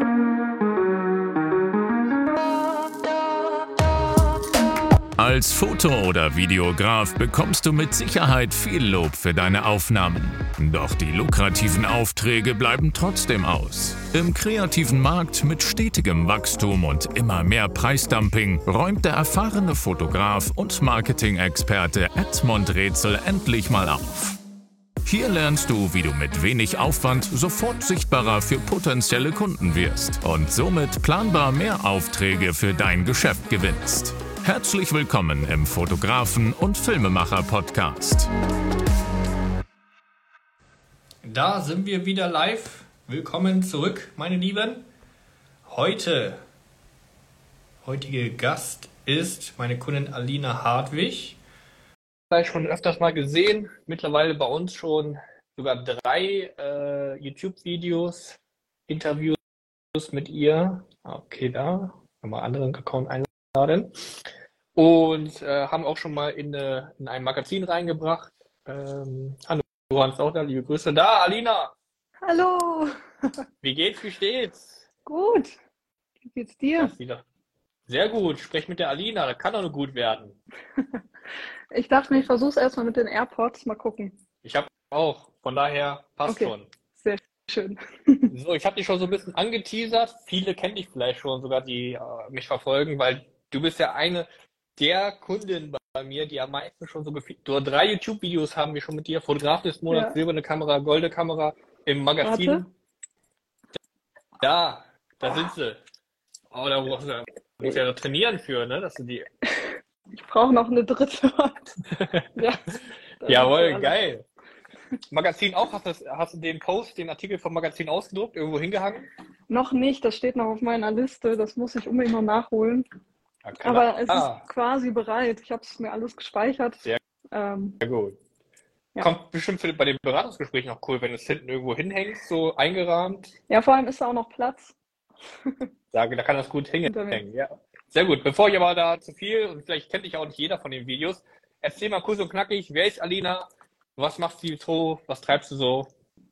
Als Foto- oder Videograf bekommst du mit Sicherheit viel Lob für deine Aufnahmen. Doch die lukrativen Aufträge bleiben trotzdem aus. Im kreativen Markt mit stetigem Wachstum und immer mehr Preisdumping räumt der erfahrene Fotograf und Marketing-Experte Edmund Rätsel endlich mal auf. Hier lernst du, wie du mit wenig Aufwand sofort sichtbarer für potenzielle Kunden wirst und somit planbar mehr Aufträge für dein Geschäft gewinnst. Herzlich willkommen im Fotografen- und Filmemacher-Podcast. Da sind wir wieder live. Willkommen zurück, meine Lieben. Heutige Gast ist meine Kundin Alina Hartwig. Vielleicht schon öfters mal gesehen, mittlerweile bei uns schon sogar 3 YouTube-Videos, Interviews mit ihr. Okay, da können wir anderen Account einladen. Und haben auch schon mal in ein Magazin reingebracht. Hallo, du hast auch da, liebe Grüße. Da, Alina! Hallo! Wie geht's, wie steht's? Gut. Wie geht's dir? Das wieder. Sehr gut, sprech mit der Alina, das kann doch nur gut werden. Ich dachte mir, ich versuche es erstmal mit den AirPods, mal gucken. Ich habe auch, von daher passt Okay. schon. Sehr schön. So, ich habe dich schon so ein bisschen angeteasert. Viele kennen dich vielleicht schon sogar, die mich verfolgen, weil du bist ja eine der Kunden bei mir, die am meisten schon so gefühlt. 3 YouTube-Videos haben wir schon mit dir. Fotograf des Monats, Ja. silberne Kamera, goldene Kamera im Magazin. Warte. Da sind sie. Oh, da musst du ja trainieren für, ne? Dass du die. Ich brauche noch eine dritte. Ja, Jawohl, geil. Magazin auch, hast du den Post, den Artikel vom Magazin ausgedruckt, irgendwo hingehangen? Noch nicht, das steht noch auf meiner Liste. Das muss ich unbedingt noch nachholen. Okay. Aber es ist quasi bereit. Ich habe es mir alles gespeichert. Sehr gut. Ja. Kommt bestimmt bei den Beratungsgesprächen auch cool, wenn du es hinten irgendwo hinhängst, so eingerahmt. Ja, vor allem ist da auch noch Platz. Da kann das gut hängen. Ja. Sehr gut. Bevor ich aber da zu viel, und vielleicht kennt dich auch nicht jeder von den Videos, erzähl mal kurz und knackig, wer ist Alina? Was machst du so? Was treibst du so?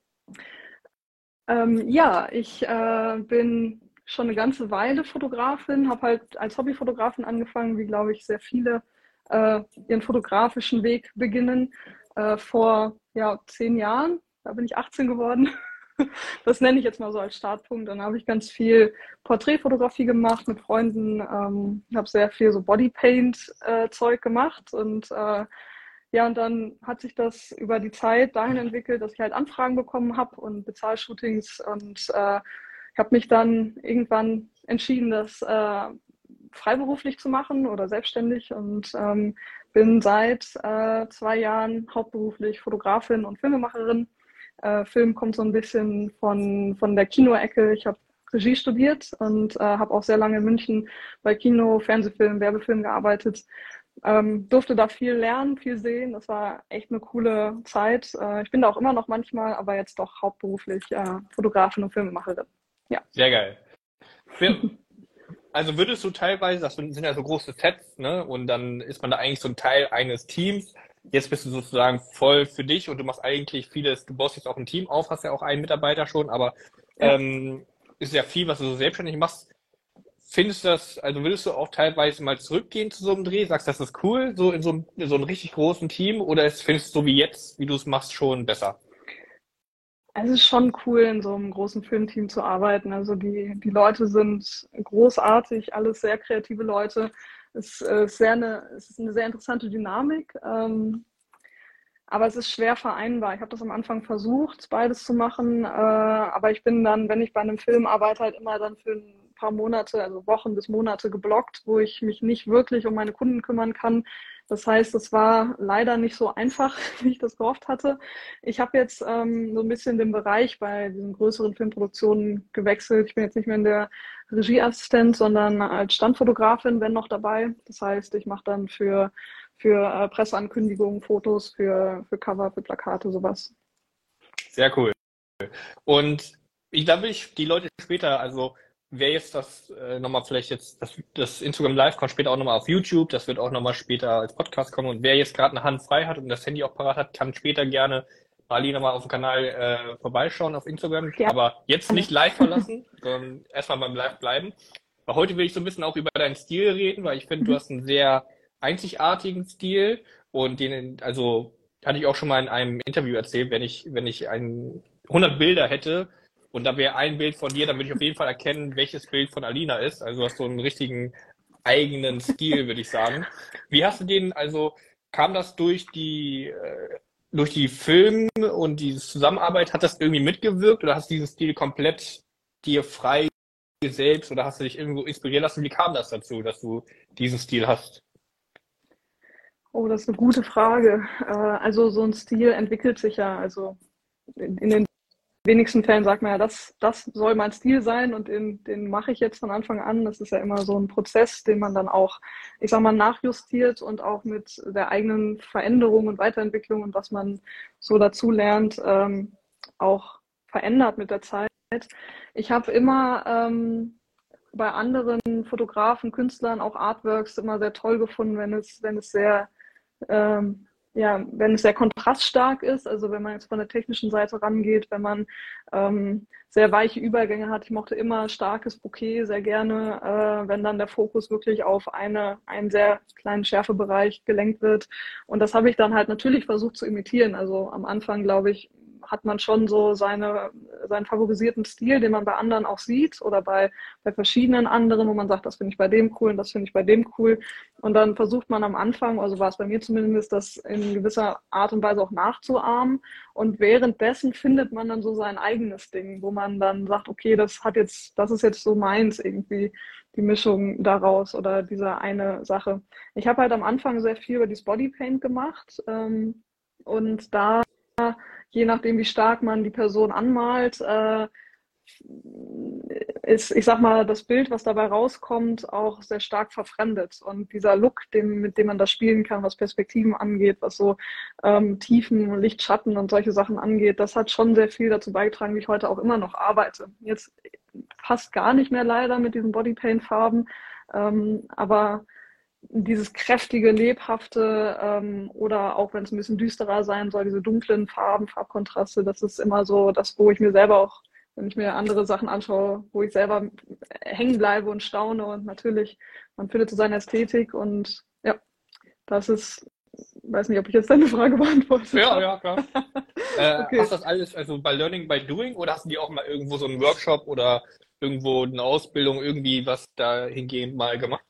Ja, ich bin schon eine ganze Weile Fotografin, habe halt als Hobbyfotografin angefangen, wie glaube ich sehr viele ihren fotografischen Weg beginnen. Vor 10 Jahren, da bin ich 18 geworden. Das nenne ich jetzt mal so als Startpunkt. Dann habe ich ganz viel Porträtfotografie gemacht mit Freunden, habe sehr viel so Bodypaint-Zeug gemacht und und dann hat sich das über die Zeit dahin entwickelt, dass ich halt Anfragen bekommen habe und Bezahlshootings und habe mich dann irgendwann entschieden, das freiberuflich zu machen oder selbstständig und bin seit 2 Jahren hauptberuflich Fotografin und Filmemacherin. Film kommt so ein bisschen von der Kinoecke. Ich habe Regie studiert und habe auch sehr lange in München bei Kino, Fernsehfilm, Werbefilm gearbeitet. Durfte da viel lernen, viel sehen. Das war echt eine coole Zeit. Ich bin da auch immer noch manchmal, aber jetzt doch hauptberuflich Fotografin und Filmemacherin. Ja. Sehr geil. Also würdest du teilweise, das sind ja so große Sets, ne? Und dann ist man da eigentlich so ein Teil eines Teams. Jetzt bist du sozusagen voll für dich und du machst eigentlich vieles, du baust jetzt auch ein Team auf, hast ja auch einen Mitarbeiter schon, aber ist ja viel, was du so selbstständig machst. Findest du das, also würdest du auch teilweise mal zurückgehen zu so einem Dreh? Sagst du, das ist cool, so in so einem richtig großen Team? Oder findest du so wie jetzt, wie du es machst, schon besser? Es ist schon cool, in so einem großen Filmteam zu arbeiten. Also die Leute sind großartig, alles sehr kreative Leute. Es ist eine sehr interessante Dynamik. Aber es ist schwer vereinbar. Ich habe das am Anfang versucht, beides zu machen. Aber ich bin dann, wenn ich bei einem Film arbeite, halt immer dann für ein paar Monate, also Wochen bis Monate geblockt, wo ich mich nicht wirklich um meine Kunden kümmern kann. Das heißt, es war leider nicht so einfach, wie ich das gehofft hatte. Ich habe jetzt so ein bisschen den Bereich bei diesen größeren Filmproduktionen gewechselt. Ich bin jetzt nicht mehr in der Regieassistent, sondern als Standfotografin, wenn noch dabei. Das heißt, ich mache dann für Presseankündigungen, Fotos, für Cover, für Plakate, sowas. Sehr cool. Und da will ich die Leute später, also wer jetzt das nochmal vielleicht jetzt, das Instagram Live kommt später auch nochmal auf YouTube, das wird auch nochmal später als Podcast kommen und wer jetzt gerade eine Hand frei hat und das Handy auch parat hat, kann später gerne Alina mal auf dem Kanal vorbeischauen auf Instagram. Ja. Aber jetzt nicht live verlassen, sondern erstmal beim Live bleiben. Weil heute will ich so ein bisschen auch über deinen Stil reden, weil ich finde, du hast einen sehr einzigartigen Stil und also hatte ich auch schon mal in einem Interview erzählt, wenn ich 100 Bilder hätte und da wäre ein Bild von dir, dann würde ich auf jeden Fall erkennen, welches Bild von Alina ist. Also du hast so einen richtigen eigenen Stil, würde ich sagen. Wie hast du den, also kam das durch die Filme und die Zusammenarbeit, hat das irgendwie mitgewirkt oder hast du diesen Stil komplett dir frei selbst oder hast du dich irgendwo inspirieren lassen? Wie kam das dazu, dass du diesen Stil hast? Oh, das ist eine gute Frage. Also so ein Stil entwickelt sich ja. Also in den wenigsten Fällen sagt man ja, das soll mein Stil sein und den mache ich jetzt von Anfang an. Das ist ja immer so ein Prozess, den man dann auch, ich sag mal, nachjustiert und auch mit der eigenen Veränderung und Weiterentwicklung und was man so dazu lernt, auch verändert mit der Zeit. Ich habe immer bei anderen Fotografen, Künstlern, auch Artworks immer sehr toll gefunden, wenn es sehr wenn es sehr kontraststark ist, also wenn man jetzt von der technischen Seite rangeht, wenn man sehr weiche Übergänge hat. Ich mochte immer starkes Bokeh sehr gerne, wenn dann der Fokus wirklich auf einen sehr kleinen Schärfebereich gelenkt wird. Und das habe ich dann halt natürlich versucht zu imitieren. Also am Anfang, glaube ich, hat man schon so seinen favorisierten Stil, den man bei anderen auch sieht oder bei verschiedenen anderen, wo man sagt, das finde ich bei dem cool und das finde ich bei dem cool. Und dann versucht man am Anfang, also war es bei mir zumindest, das in gewisser Art und Weise auch nachzuahmen. Und währenddessen findet man dann so sein eigenes Ding, wo man dann sagt, okay, das ist jetzt so meins irgendwie, die Mischung daraus oder diese eine Sache. Ich habe halt am Anfang sehr viel über dieses Bodypaint gemacht und da, je nachdem, wie stark man die Person anmalt, ist, ich sag mal, das Bild, was dabei rauskommt, auch sehr stark verfremdet. Und dieser Look, mit dem man das spielen kann, was Perspektiven angeht, was so Tiefen, Licht, Schatten und solche Sachen angeht, das hat schon sehr viel dazu beigetragen, wie ich heute auch immer noch arbeite. Jetzt passt gar nicht mehr leider mit diesen Bodypaint-Farben, aber dieses kräftige, lebhafte oder auch wenn es ein bisschen düsterer sein soll, diese dunklen Farben, Farbkontraste, das ist immer so das, wo ich mir selber auch, wenn ich mir andere Sachen anschaue, wo ich selber hängen bleibe und staune und natürlich, man findet so seine Ästhetik und ja, das ist, weiß nicht, ob ich jetzt deine Frage beantwortet habe. Ja, klar. Okay. Hast du das alles, also bei Learning by Doing oder hast du dir auch mal irgendwo so einen Workshop oder irgendwo eine Ausbildung, irgendwie was dahingehend mal gemacht?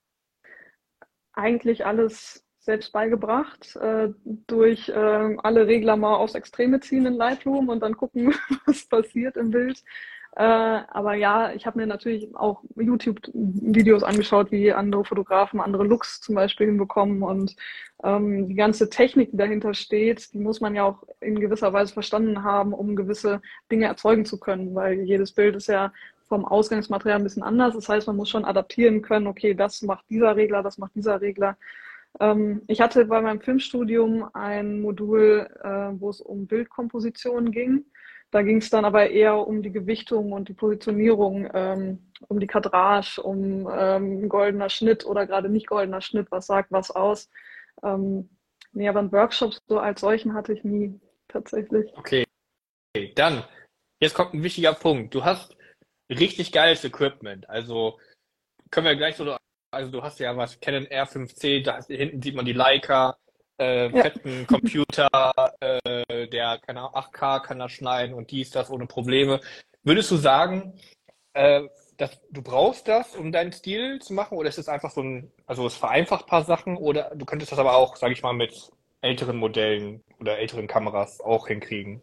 Eigentlich alles selbst beigebracht, durch alle Regler mal aufs Extreme ziehen in Lightroom und dann gucken, was passiert im Bild. Aber ja, ich habe mir natürlich auch YouTube-Videos angeschaut, wie andere Fotografen andere Looks zum Beispiel hinbekommen und die ganze Technik, die dahinter steht, die muss man ja auch in gewisser Weise verstanden haben, um gewisse Dinge erzeugen zu können, weil jedes Bild ist ja vom Ausgangsmaterial ein bisschen anders. Das heißt, man muss schon adaptieren können, okay, das macht dieser Regler, das macht dieser Regler. Ich hatte bei meinem Filmstudium ein Modul, wo es um Bildkomposition ging. Da ging es dann aber eher um die Gewichtung und die Positionierung, um die Kadrage, um goldener Schnitt oder gerade nicht goldener Schnitt, was sagt was aus. Nee, aber einen Workshop so als solchen hatte ich nie tatsächlich. Okay, dann, jetzt kommt ein wichtiger Punkt. Du hast richtig geiles Equipment. Also können wir gleich so, also du hast ja was Canon R5C, hinten sieht man die Leica, fetten Computer, der, keine Ahnung, 8K kann das schneiden und dies, das ohne Probleme. Würdest du sagen, dass du brauchst das, um deinen Stil zu machen, oder ist es einfach also es vereinfacht ein paar Sachen, oder du könntest das aber auch, sage ich mal, mit älteren Modellen oder älteren Kameras auch hinkriegen?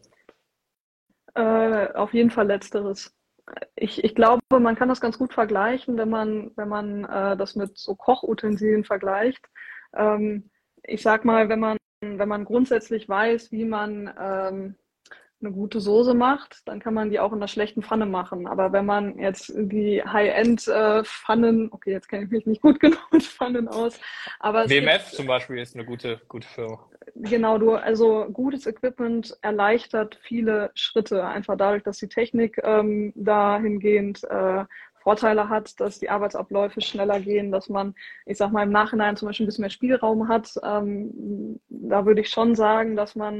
Auf jeden Fall Letzteres. Ich glaube, man kann das ganz gut vergleichen, wenn man das mit so Kochutensilien vergleicht. Ich sag mal, wenn man grundsätzlich weiß, wie man eine gute Soße macht, dann kann man die auch in einer schlechten Pfanne machen. Aber wenn man jetzt die High-End-Pfannen, okay, jetzt kenne ich mich nicht gut genug mit Pfannen aus, aber WMF zum Beispiel ist eine gute Firma. Genau, also gutes Equipment erleichtert viele Schritte, einfach dadurch, dass die Technik dahingehend Vorteile hat, dass die Arbeitsabläufe schneller gehen, dass man, ich sag mal, im Nachhinein zum Beispiel ein bisschen mehr Spielraum hat. Da würde ich schon sagen, dass man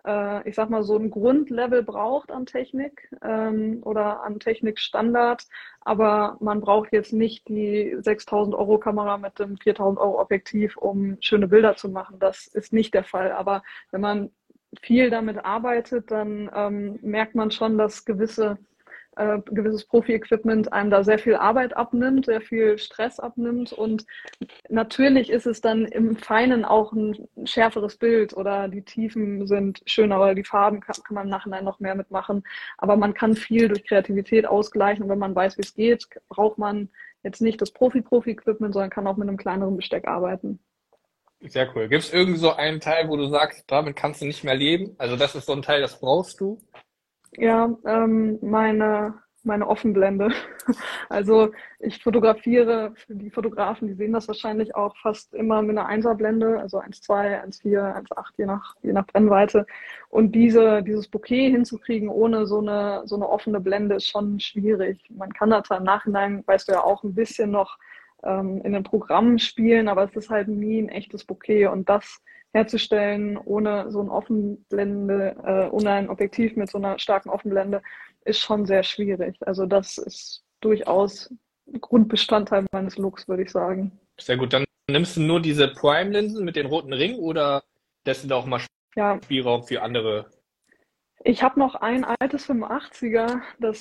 ich sag mal, so ein Grundlevel braucht an Technik oder an Technikstandard, aber man braucht jetzt nicht die 6.000 Euro Kamera mit dem 4.000 Euro Objektiv, um schöne Bilder zu machen. Das ist nicht der Fall. Aber wenn man viel damit arbeitet, dann merkt man schon, dass gewisses Profi-Equipment einem da sehr viel Arbeit abnimmt, sehr viel Stress abnimmt und natürlich ist es dann im Feinen auch ein schärferes Bild oder die Tiefen sind schöner oder die Farben kann man im Nachhinein noch mehr mitmachen, aber man kann viel durch Kreativität ausgleichen und wenn man weiß, wie es geht, braucht man jetzt nicht das Profi-Equipment, sondern kann auch mit einem kleineren Besteck arbeiten. Sehr cool. Gibt es irgend so einen Teil, wo du sagst, damit kannst du nicht mehr leben? Also das ist so ein Teil, das brauchst du? Ja, meine Offenblende. Also ich fotografiere, für die Fotografen, die sehen das wahrscheinlich auch fast immer mit einer Einserblende, also 1,2, 1,4, 1,8, je nach Brennweite. Und dieses Bokeh hinzukriegen ohne so eine offene Blende ist schon schwierig. Man kann das im Nachhinein, weißt du ja auch, ein bisschen noch in den Programmen spielen, aber es ist halt nie ein echtes Bokeh. Und das herzustellen ohne so ein Offenblende, ohne ein Objektiv mit so einer starken Offenblende, ist schon sehr schwierig. Also das ist durchaus Grundbestandteil meines Looks, würde ich sagen. Sehr gut. Dann nimmst du nur diese Prime-Linsen mit den roten Ringen oder lässt du da auch mal Ja, Spielraum für andere? ich habe noch ein altes 85er,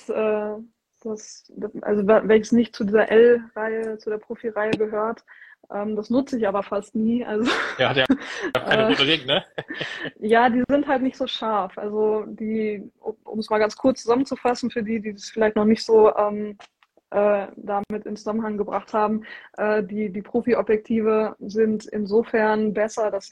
also welches nicht zu dieser L-Reihe, zu der Profi-Reihe gehört. Das nutze ich aber fast nie. Also Ja, der hat keine rote Ring, ne? ja, die sind halt nicht so scharf. Also um es mal ganz kurz zusammenzufassen, für die es vielleicht noch nicht so damit in Zusammenhang gebracht haben, die Profi-Objektive sind insofern besser, dass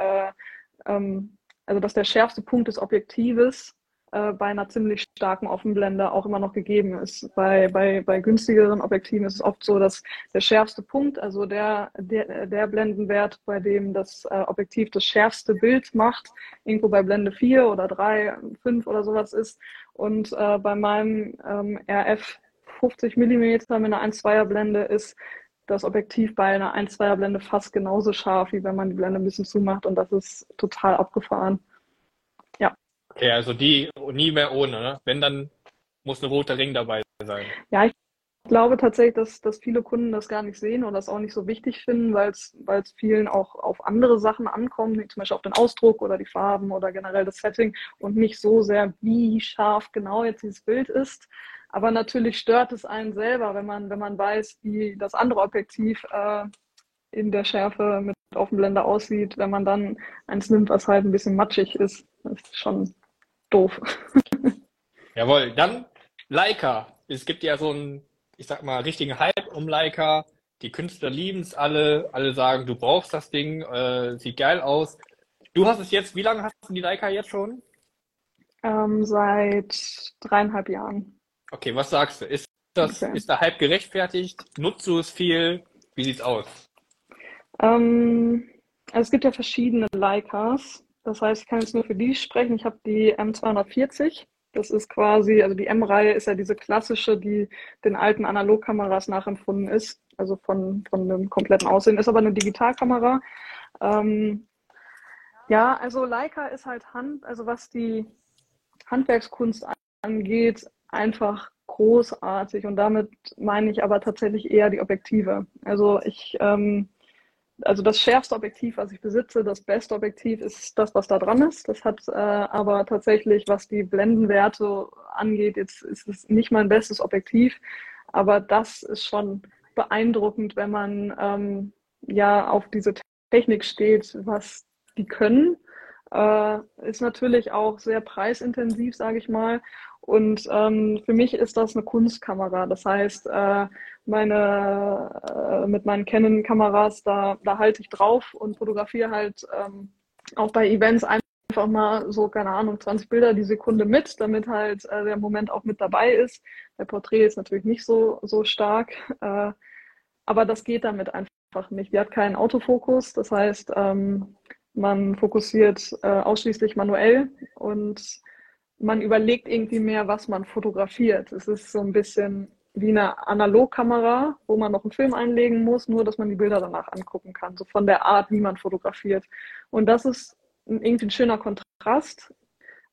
also dass der schärfste Punkt des Objektives bei einer ziemlich starken Offenblende auch immer noch gegeben ist. Bei günstigeren Objektiven ist es oft so, dass der schärfste Punkt, also der Blendenwert, bei dem das Objektiv das schärfste Bild macht, irgendwo bei Blende 4 oder 3, 5 oder sowas ist. Und bei meinem RF 50 Millimeter mit einer 1,2er Blende ist das Objektiv bei einer 1,2er Blende fast genauso scharf, wie wenn man die Blende ein bisschen zumacht und das ist total abgefahren. Ja. Okay, also die nie mehr ohne, ne? Wenn, dann muss ein roter Ring dabei sein. Ja, ich glaube tatsächlich, dass viele Kunden das gar nicht sehen oder das auch nicht so wichtig finden, weil es vielen auch auf andere Sachen ankommt, wie zum Beispiel auf den Ausdruck oder die Farben oder generell das Setting und nicht so sehr, wie scharf genau jetzt dieses Bild ist. Aber natürlich stört es einen selber, wenn man weiß, wie das andere Objektiv in der Schärfe mit Offenblende aussieht, wenn man dann eins nimmt, was halt ein bisschen matschig ist. Das ist schon doof. Jawohl, dann Leica. Es gibt ja so einen, ich sag mal, richtigen Hype um Leica. Die Künstler lieben es alle. Alle sagen, du brauchst das Ding, sieht geil aus. Du hast es jetzt, wie lange hast du die Leica jetzt schon? Seit 3,5 Jahren. Okay, was sagst du? Ist Okay. der Hype gerechtfertigt? Nutzt du es viel? Wie sieht's aus? Also es gibt ja verschiedene Leicas. Das heißt, ich kann jetzt nur für die sprechen. Ich habe die M240. Das ist quasi, also die M-Reihe ist ja diese klassische, die den alten Analogkameras nachempfunden ist. Also von dem kompletten Aussehen. Ist aber eine Digitalkamera. Ja, also Leica ist halt also was die Handwerkskunst angeht, einfach großartig. Und damit meine ich aber tatsächlich eher die Objektive. Also das schärfste Objektiv, was ich besitze, das beste Objektiv ist das, was da dran ist. Das hat aber tatsächlich, was die Blendenwerte angeht, jetzt ist es nicht mein bestes Objektiv, aber das ist schon beeindruckend, wenn man ja auf diese Technik steht, was die können. Ist natürlich auch sehr preisintensiv, sage ich mal. Und für mich ist das eine Kunstkamera. Das heißt, mit meinen Canon-Kameras, da halte ich drauf und fotografiere halt auch bei Events einfach mal so, keine Ahnung, 20 Bilder die Sekunde mit, damit halt der Moment auch mit dabei ist. Der Porträt ist natürlich nicht so stark, aber das geht damit einfach nicht. Die hat keinen Autofokus, das heißt, man fokussiert ausschließlich manuell und man überlegt irgendwie mehr, was man fotografiert. Es ist so ein bisschen wie eine Analogkamera, wo man noch einen Film einlegen muss, nur dass man die Bilder danach angucken kann, so von der Art, wie man fotografiert. Und das ist irgendwie ein schöner Kontrast,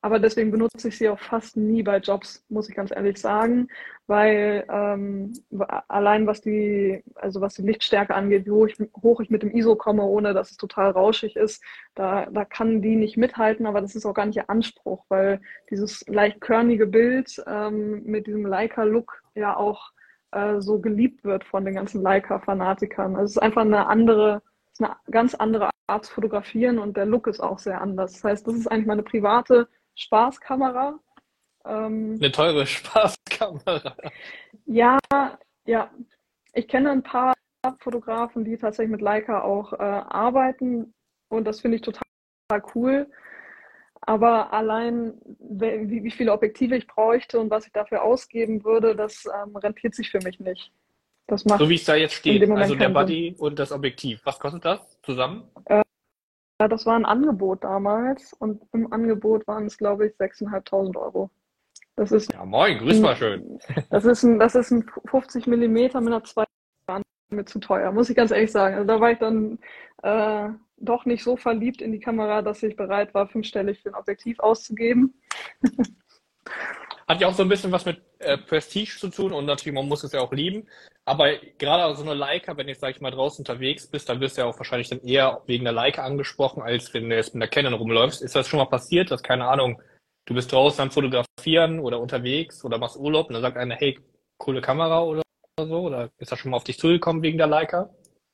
Aber deswegen benutze ich sie auch fast nie bei Jobs, muss ich ganz ehrlich sagen, weil allein was die Lichtstärke angeht, wie hoch ich mit dem ISO komme, ohne dass es total rauschig ist, da kann die nicht mithalten, aber das ist auch gar nicht ihr Anspruch, weil dieses leicht körnige Bild mit diesem Leica-Look ja auch so geliebt wird von den ganzen Leica-Fanatikern. Also es ist einfach eine ganz andere Art zu fotografieren und der Look ist auch sehr anders. Das heißt, das ist eigentlich meine private Spaßkamera. Eine teure Spaßkamera. Ja, ja. Ich kenne ein paar Fotografen, die tatsächlich mit Leica auch arbeiten und das finde ich total cool. Aber allein, wie viele Objektive ich bräuchte und was ich dafür ausgeben würde, das rentiert sich für mich nicht. Das macht So wie es da jetzt in steht, dem Moment also der keinen Sinn. Buddy und das Objektiv. Was kostet das zusammen? Ja, das war ein Angebot damals und im Angebot waren es, glaube ich, 6.500 Euro. Das ist Ja, moin, grüß mal schön. Das ist ein 50 Millimeter mit einer 2 mir zu teuer, muss ich ganz ehrlich sagen. Also da war ich dann doch nicht so verliebt in die Kamera, dass ich bereit war, fünfstellig für ein Objektiv auszugeben. Hat ja auch so ein bisschen was mit Prestige zu tun und natürlich, man muss es ja auch lieben. Aber gerade so eine Leica, wenn du jetzt, sag ich mal, draußen unterwegs bist, dann wirst du ja auch wahrscheinlich dann eher wegen der Leica angesprochen, als wenn du jetzt mit der Canon rumläufst. Ist das schon mal passiert, dass, keine Ahnung, du bist draußen am Fotografieren oder unterwegs oder machst Urlaub und dann sagt einer, hey, coole Kamera oder so? Oder ist das schon mal auf dich zugekommen wegen der Leica?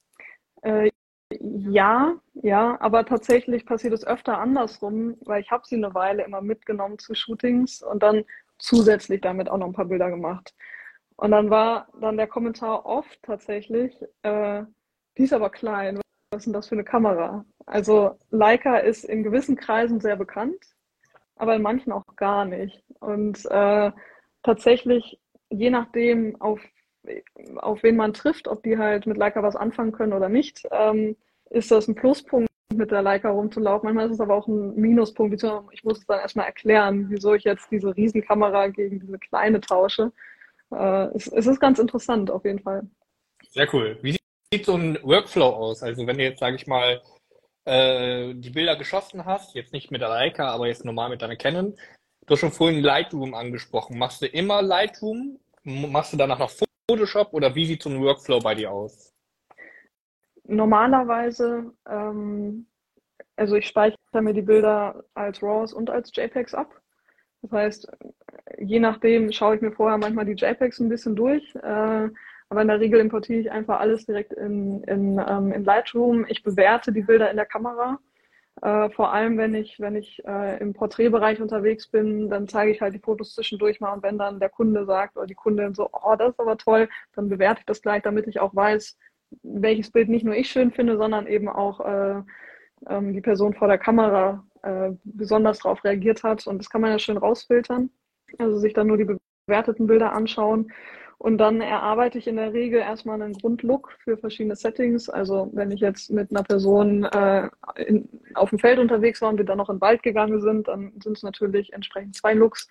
Ja, aber tatsächlich passiert es öfter andersrum, weil ich habe sie eine Weile immer mitgenommen zu Shootings und dann zusätzlich damit auch noch ein paar Bilder gemacht. Und dann war dann der Kommentar oft tatsächlich, die ist aber klein, was ist denn das für eine Kamera? Also Leica ist in gewissen Kreisen sehr bekannt, aber in manchen auch gar nicht. Und tatsächlich, je nachdem, auf wen man trifft, ob die halt mit Leica was anfangen können oder nicht, ist das ein Pluspunkt, mit der Leica rumzulaufen. Manchmal ist es aber auch ein Minuspunkt. Ich muss es dann erstmal erklären, wieso ich jetzt diese Riesenkamera gegen diese kleine tausche. Es ist ganz interessant auf jeden Fall. Sehr cool. Wie sieht so ein Workflow aus? Also wenn du jetzt, sage ich mal, die Bilder geschossen hast, jetzt nicht mit der Leica, aber jetzt normal mit deiner Canon. Du hast schon vorhin Lightroom angesprochen. Machst du immer Lightroom? Machst du danach noch Photoshop oder wie sieht so ein Workflow bei dir aus? Normalerweise, also ich speichere mir die Bilder als RAWs und als JPEGs ab. Das heißt, je nachdem schaue ich mir vorher manchmal die JPEGs ein bisschen durch, aber in der Regel importiere ich einfach alles direkt in Lightroom. Ich bewerte die Bilder in der Kamera. Vor allem, wenn ich im Porträtbereich unterwegs bin, dann zeige ich halt die Fotos zwischendurch mal und wenn dann der Kunde sagt oder die Kundin so, oh, das ist aber toll, dann bewerte ich das gleich, damit ich auch weiß, welches Bild nicht nur ich schön finde, sondern eben auch die Person vor der Kamera besonders darauf reagiert hat. Und das kann man ja schön rausfiltern. Also sich dann nur die bewerteten Bilder anschauen. Und dann erarbeite ich in der Regel erstmal einen Grundlook für verschiedene Settings. Also wenn ich jetzt mit einer Person auf dem Feld unterwegs war und wir dann noch in den Wald gegangen sind, dann sind es natürlich entsprechend 2 Looks.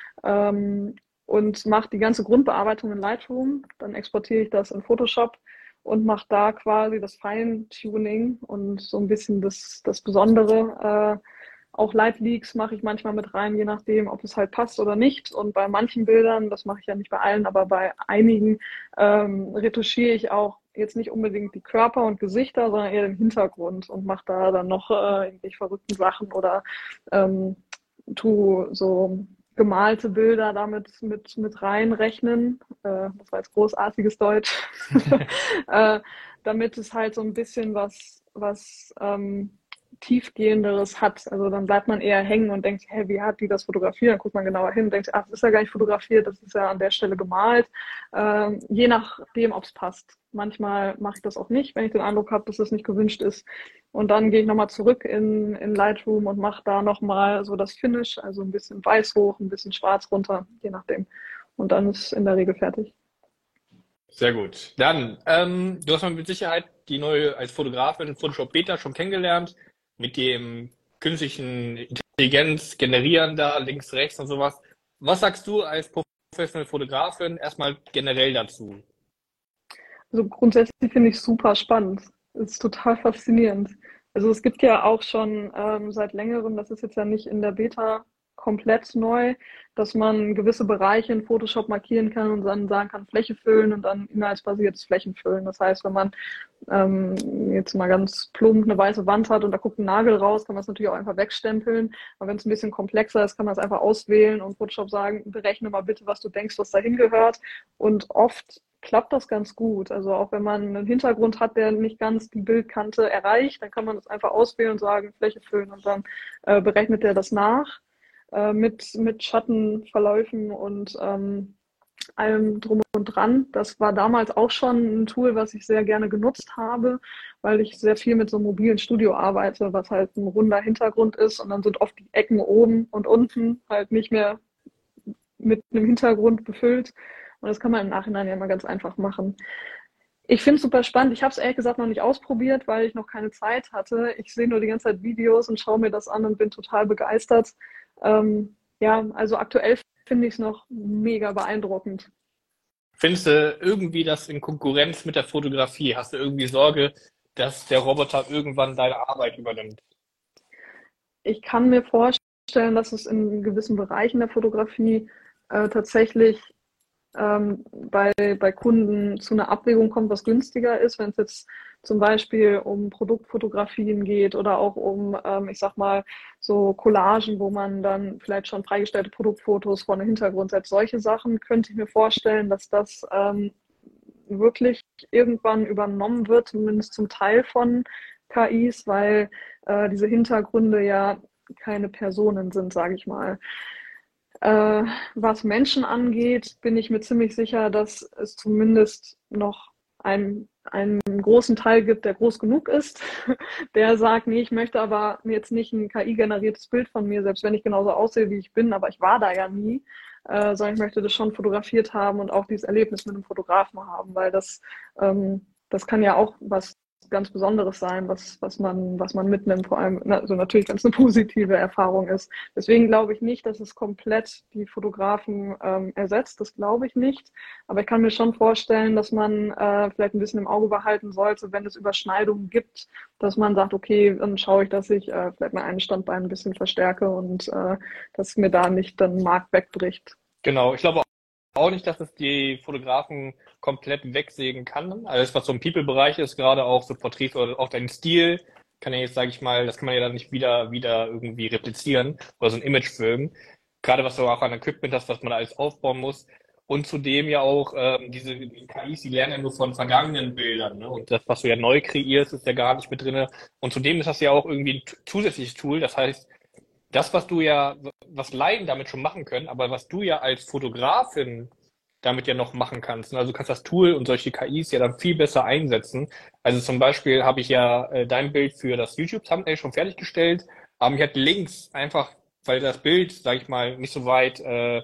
Und mache die ganze Grundbearbeitung in Lightroom. Dann exportiere ich das in Photoshop und mache da quasi das Feintuning und so ein bisschen das Besondere. Auch Light Leaks mache ich manchmal mit rein, je nachdem, ob es halt passt oder nicht. Und bei manchen Bildern, das mache ich ja nicht bei allen, aber bei einigen retuschiere ich auch jetzt nicht unbedingt die Körper und Gesichter, sondern eher den Hintergrund und mache da dann noch irgendwelche verrückten Sachen oder tu so gemalte Bilder damit mit reinrechnen. Das war jetzt großartiges Deutsch. Damit es halt so ein bisschen was Tiefgehenderes hat. Also dann bleibt man eher hängen und denkt, hey, wie hat die das fotografiert? Dann guckt man genauer hin und denkt, ach, das ist ja gar nicht fotografiert, das ist ja an der Stelle gemalt. Je nachdem, ob es passt. Manchmal mache ich das auch nicht, wenn ich den Eindruck habe, dass das nicht gewünscht ist. Und dann gehe ich nochmal zurück in Lightroom und mache da nochmal so das Finish, also ein bisschen weiß hoch, ein bisschen schwarz runter, je nachdem. Und dann ist in der Regel fertig. Sehr gut. Dann, du hast mit Sicherheit die neue als Fotografin Photoshop Beta schon kennengelernt, mit dem künstlichen Intelligenz generieren da links, rechts und sowas. Was sagst du als professionelle Fotografin erstmal generell dazu? Also grundsätzlich finde ich es super spannend. Es ist total faszinierend. Also es gibt ja auch schon seit längerem, das ist jetzt ja nicht in der Beta komplett neu, dass man gewisse Bereiche in Photoshop markieren kann und dann sagen kann, Fläche füllen und dann inhaltsbasiertes Flächenfüllen. Das heißt, wenn man jetzt mal ganz plump eine weiße Wand hat und da guckt ein Nagel raus, kann man es natürlich auch einfach wegstempeln. Aber wenn es ein bisschen komplexer ist, kann man es einfach auswählen und Photoshop sagen, berechne mal bitte, was du denkst, was da hingehört. Und oft klappt das ganz gut. Also auch wenn man einen Hintergrund hat, der nicht ganz die Bildkante erreicht, dann kann man das einfach auswählen und sagen, Fläche füllen und dann berechnet er das nach mit Schattenverläufen und allem drum und dran. Das war damals auch schon ein Tool, was ich sehr gerne genutzt habe, weil ich sehr viel mit so einem mobilen Studio arbeite, was halt ein runder Hintergrund ist und dann sind oft die Ecken oben und unten halt nicht mehr mit einem Hintergrund befüllt. Und das kann man im Nachhinein ja mal ganz einfach machen. Ich finde es super spannend. Ich habe es ehrlich gesagt noch nicht ausprobiert, weil ich noch keine Zeit hatte. Ich sehe nur die ganze Zeit Videos und schaue mir das an und bin total begeistert. Ja, also aktuell finde ich es noch mega beeindruckend. Findest du irgendwie das in Konkurrenz mit der Fotografie? Hast du irgendwie Sorge, dass der Roboter irgendwann deine Arbeit übernimmt? Ich kann mir vorstellen, dass es in gewissen Bereichen der Fotografie tatsächlich bei Kunden zu einer Abwägung kommt, was günstiger ist, wenn es jetzt zum Beispiel um Produktfotografien geht oder auch um, ich sag mal, so Collagen, wo man dann vielleicht schon freigestellte Produktfotos vor den Hintergrund setzt. Solche Sachen könnte ich mir vorstellen, dass das wirklich irgendwann übernommen wird, zumindest zum Teil von KIs, weil diese Hintergründe ja keine Personen sind, sage ich mal. Was Menschen angeht, bin ich mir ziemlich sicher, dass es zumindest noch einen großen Teil gibt, der groß genug ist, der sagt, nee, ich möchte aber jetzt nicht ein KI-generiertes Bild von mir, selbst wenn ich genauso aussehe, wie ich bin, aber ich war da ja nie, sondern ich möchte das schon fotografiert haben und auch dieses Erlebnis mit einem Fotografen haben, weil das kann ja auch was ganz Besonderes sein, was man mitnimmt, vor allem, also natürlich, wenn es eine positive Erfahrung ist. Deswegen glaube ich nicht, dass es komplett die Fotografen ersetzt, das glaube ich nicht. Aber ich kann mir schon vorstellen, dass man vielleicht ein bisschen im Auge behalten sollte, wenn es Überschneidungen gibt, dass man sagt, okay, dann schaue ich, dass ich vielleicht mein einen Standbein ein bisschen verstärke und dass mir da nicht dann Markt wegbricht. Genau, ich glaube auch nicht, dass es die Fotografen komplett wegsägen kann. Alles, was so im People-Bereich ist, gerade auch so Porträts oder auch dein Stil, kann ja jetzt, sage ich mal, das kann man ja dann nicht wieder irgendwie replizieren oder so ein Image filmen. Gerade was du auch an Equipment hast, was man da alles aufbauen muss. Und zudem ja auch diese KIs, die lernen ja nur von vergangenen Bildern. Ne? Und das, was du ja neu kreierst, ist ja gar nicht mit drinne. Und zudem ist das ja auch irgendwie ein zusätzliches Tool. Das heißt, das, was Laien damit schon machen können, aber was du ja als Fotografin damit ja noch machen kannst. Also du kannst das Tool und solche KIs ja dann viel besser einsetzen. Also zum Beispiel habe ich ja dein Bild für das YouTube-Thumbnail schon fertiggestellt, aber ich hatte links einfach, weil das Bild, sage ich mal, nicht so weit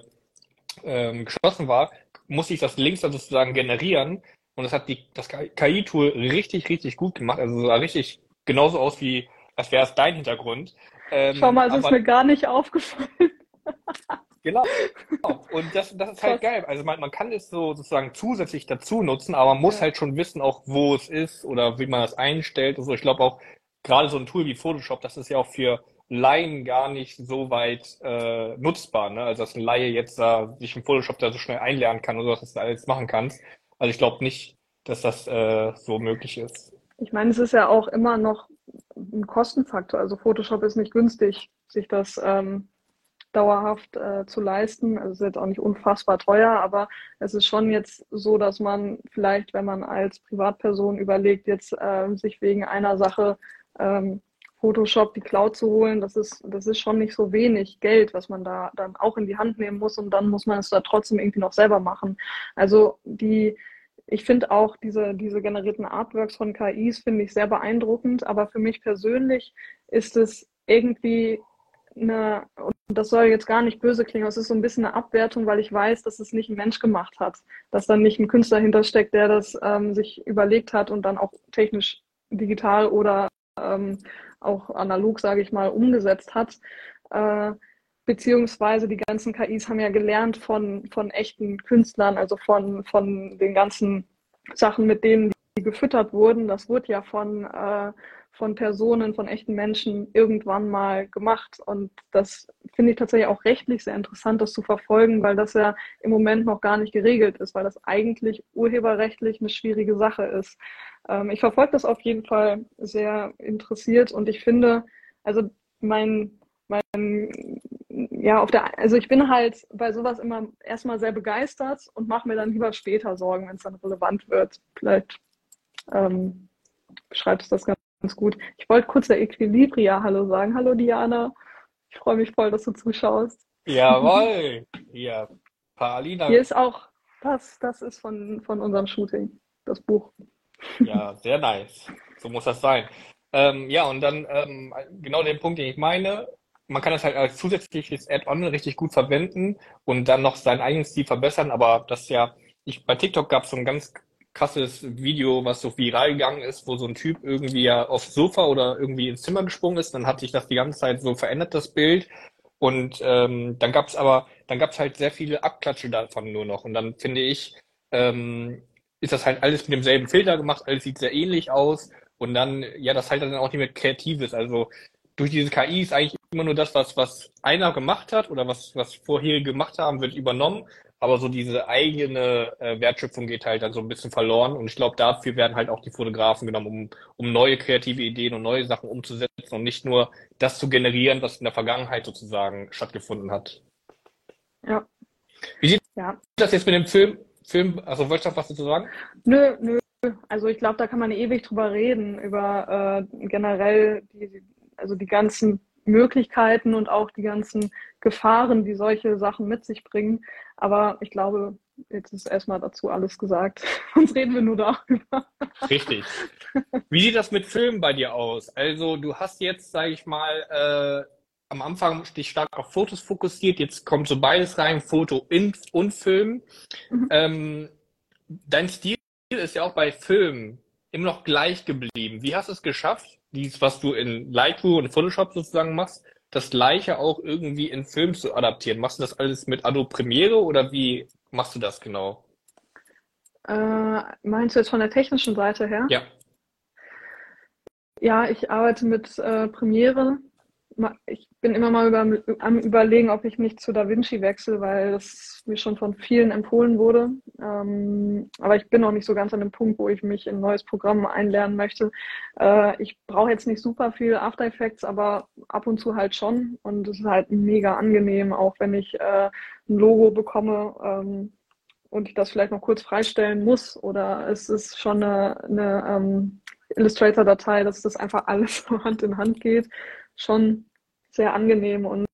geschlossen war, musste ich das links dann sozusagen generieren und das hat das KI-Tool richtig, richtig gut gemacht. Also es sah richtig genauso aus, wie als wäre es dein Hintergrund. Schau mal, es ist mir gar nicht aufgefallen. Genau. Und das ist halt geil. Also man kann es so sozusagen zusätzlich dazu nutzen, aber man muss halt schon wissen, auch wo es ist oder wie man das einstellt und so. Ich glaube auch, gerade so ein Tool wie Photoshop, das ist ja auch für Laien gar nicht so weit nutzbar, ne? Also dass ein Laie jetzt da sich im Photoshop da so schnell einlernen kann oder so, dass du das alles machen kannst. Also ich glaube nicht, dass das so möglich ist. Ich meine, es ist ja auch immer noch ein Kostenfaktor. Also Photoshop ist nicht günstig, sich das dauerhaft zu leisten. Also es ist jetzt auch nicht unfassbar teuer, aber es ist schon jetzt so, dass man vielleicht, wenn man als Privatperson überlegt, jetzt sich wegen einer Sache Photoshop die Cloud zu holen, das ist schon nicht so wenig Geld, was man da dann auch in die Hand nehmen muss und dann muss man es da trotzdem irgendwie noch selber machen. Also ich finde auch diese generierten Artworks von KIs finde ich sehr beeindruckend, aber für mich persönlich ist es irgendwie und das soll jetzt gar nicht böse klingen, es ist so ein bisschen eine Abwertung, weil ich weiß, dass es nicht ein Mensch gemacht hat, dass da nicht ein Künstler hintersteckt, der das sich überlegt hat und dann auch technisch digital oder auch analog, sage ich mal, umgesetzt hat. Beziehungsweise die ganzen KIs haben ja gelernt von echten Künstlern, also von den ganzen Sachen, mit denen die gefüttert wurden. Das wurde ja von von Personen, von echten Menschen irgendwann mal gemacht. Und das finde ich tatsächlich auch rechtlich sehr interessant, das zu verfolgen, weil das ja im Moment noch gar nicht geregelt ist, weil das eigentlich urheberrechtlich eine schwierige Sache ist. Ich verfolge das auf jeden Fall sehr interessiert und ich finde, also ja, also ich bin halt bei sowas immer erstmal sehr begeistert und mache mir dann lieber später Sorgen, wenn es dann relevant wird. Vielleicht beschreibst du das ganz gut. Ich wollte kurz der Equilibria Hallo sagen. Hallo Diana, ich freue mich voll, dass du zuschaust. Jawohl. Hier, Alina. Hier ist auch, das ist von unserem Shooting, das Buch. Ja, sehr nice. So muss das sein. Ja, und dann genau den Punkt, den ich meine. Man kann das halt als zusätzliches Add-on richtig gut verwenden und dann noch seinen eigenen Stil verbessern. Aber das ist ja, bei TikTok gab es so ein ganz krasses Video, was so viral gegangen ist, wo so ein Typ irgendwie ja aufs Sofa oder irgendwie ins Zimmer gesprungen ist. Dann hat sich das die ganze Zeit so verändert, das Bild. Und dann gab's halt sehr viele Abklatsche davon nur noch. Und dann finde ich, ist das halt alles mit demselben Filter gemacht, alles sieht sehr ähnlich aus. Und dann, ja, das halt dann auch nicht mehr Kreatives. Also durch diese KI ist eigentlich immer nur das, was einer gemacht hat oder was vorherige gemacht haben, wird übernommen. Aber so diese eigene Wertschöpfung geht halt dann so ein bisschen verloren. Und ich glaube, dafür werden halt auch die Fotografen genommen, um neue kreative Ideen und neue Sachen umzusetzen und nicht nur das zu generieren, was in der Vergangenheit sozusagen stattgefunden hat. Ja. Wie sieht Ja. das jetzt mit dem Film, also wolltest du noch was dazu sagen? Nö. Also ich glaube, da kann man ewig drüber reden, über generell die ganzen Möglichkeiten und auch die ganzen Gefahren, die solche Sachen mit sich bringen. Aber ich glaube, jetzt ist erstmal dazu alles gesagt. Sonst reden wir nur darüber. Richtig. Wie sieht das mit Filmen bei dir aus? Also du hast jetzt, sage ich mal, am Anfang dich stark auf Fotos fokussiert, jetzt kommt so beides rein, Foto und Film. Dein Stil ist ja auch bei Filmen immer noch gleich geblieben. Wie hast du es geschafft, was du in Lightroom und Photoshop sozusagen machst, das Gleiche auch irgendwie in Film zu adaptieren? Machst du das alles mit Adobe Premiere oder wie machst du das genau? Meinst du jetzt von der technischen Seite her? Ja. Ja, ich arbeite mit Premiere. Ich bin immer mal am Überlegen, ob ich nicht zu DaVinci wechsle, weil das mir schon von vielen empfohlen wurde. Aber ich bin noch nicht so ganz an dem Punkt, wo ich mich in ein neues Programm einlernen möchte. Ich brauche jetzt nicht super viel After Effects, aber ab und zu halt schon. Und es ist halt mega angenehm, auch wenn ich ein Logo bekomme und ich das vielleicht noch kurz freistellen muss. Oder es ist schon eine Illustrator-Datei, dass das einfach alles so Hand in Hand geht. Schon sehr angenehm und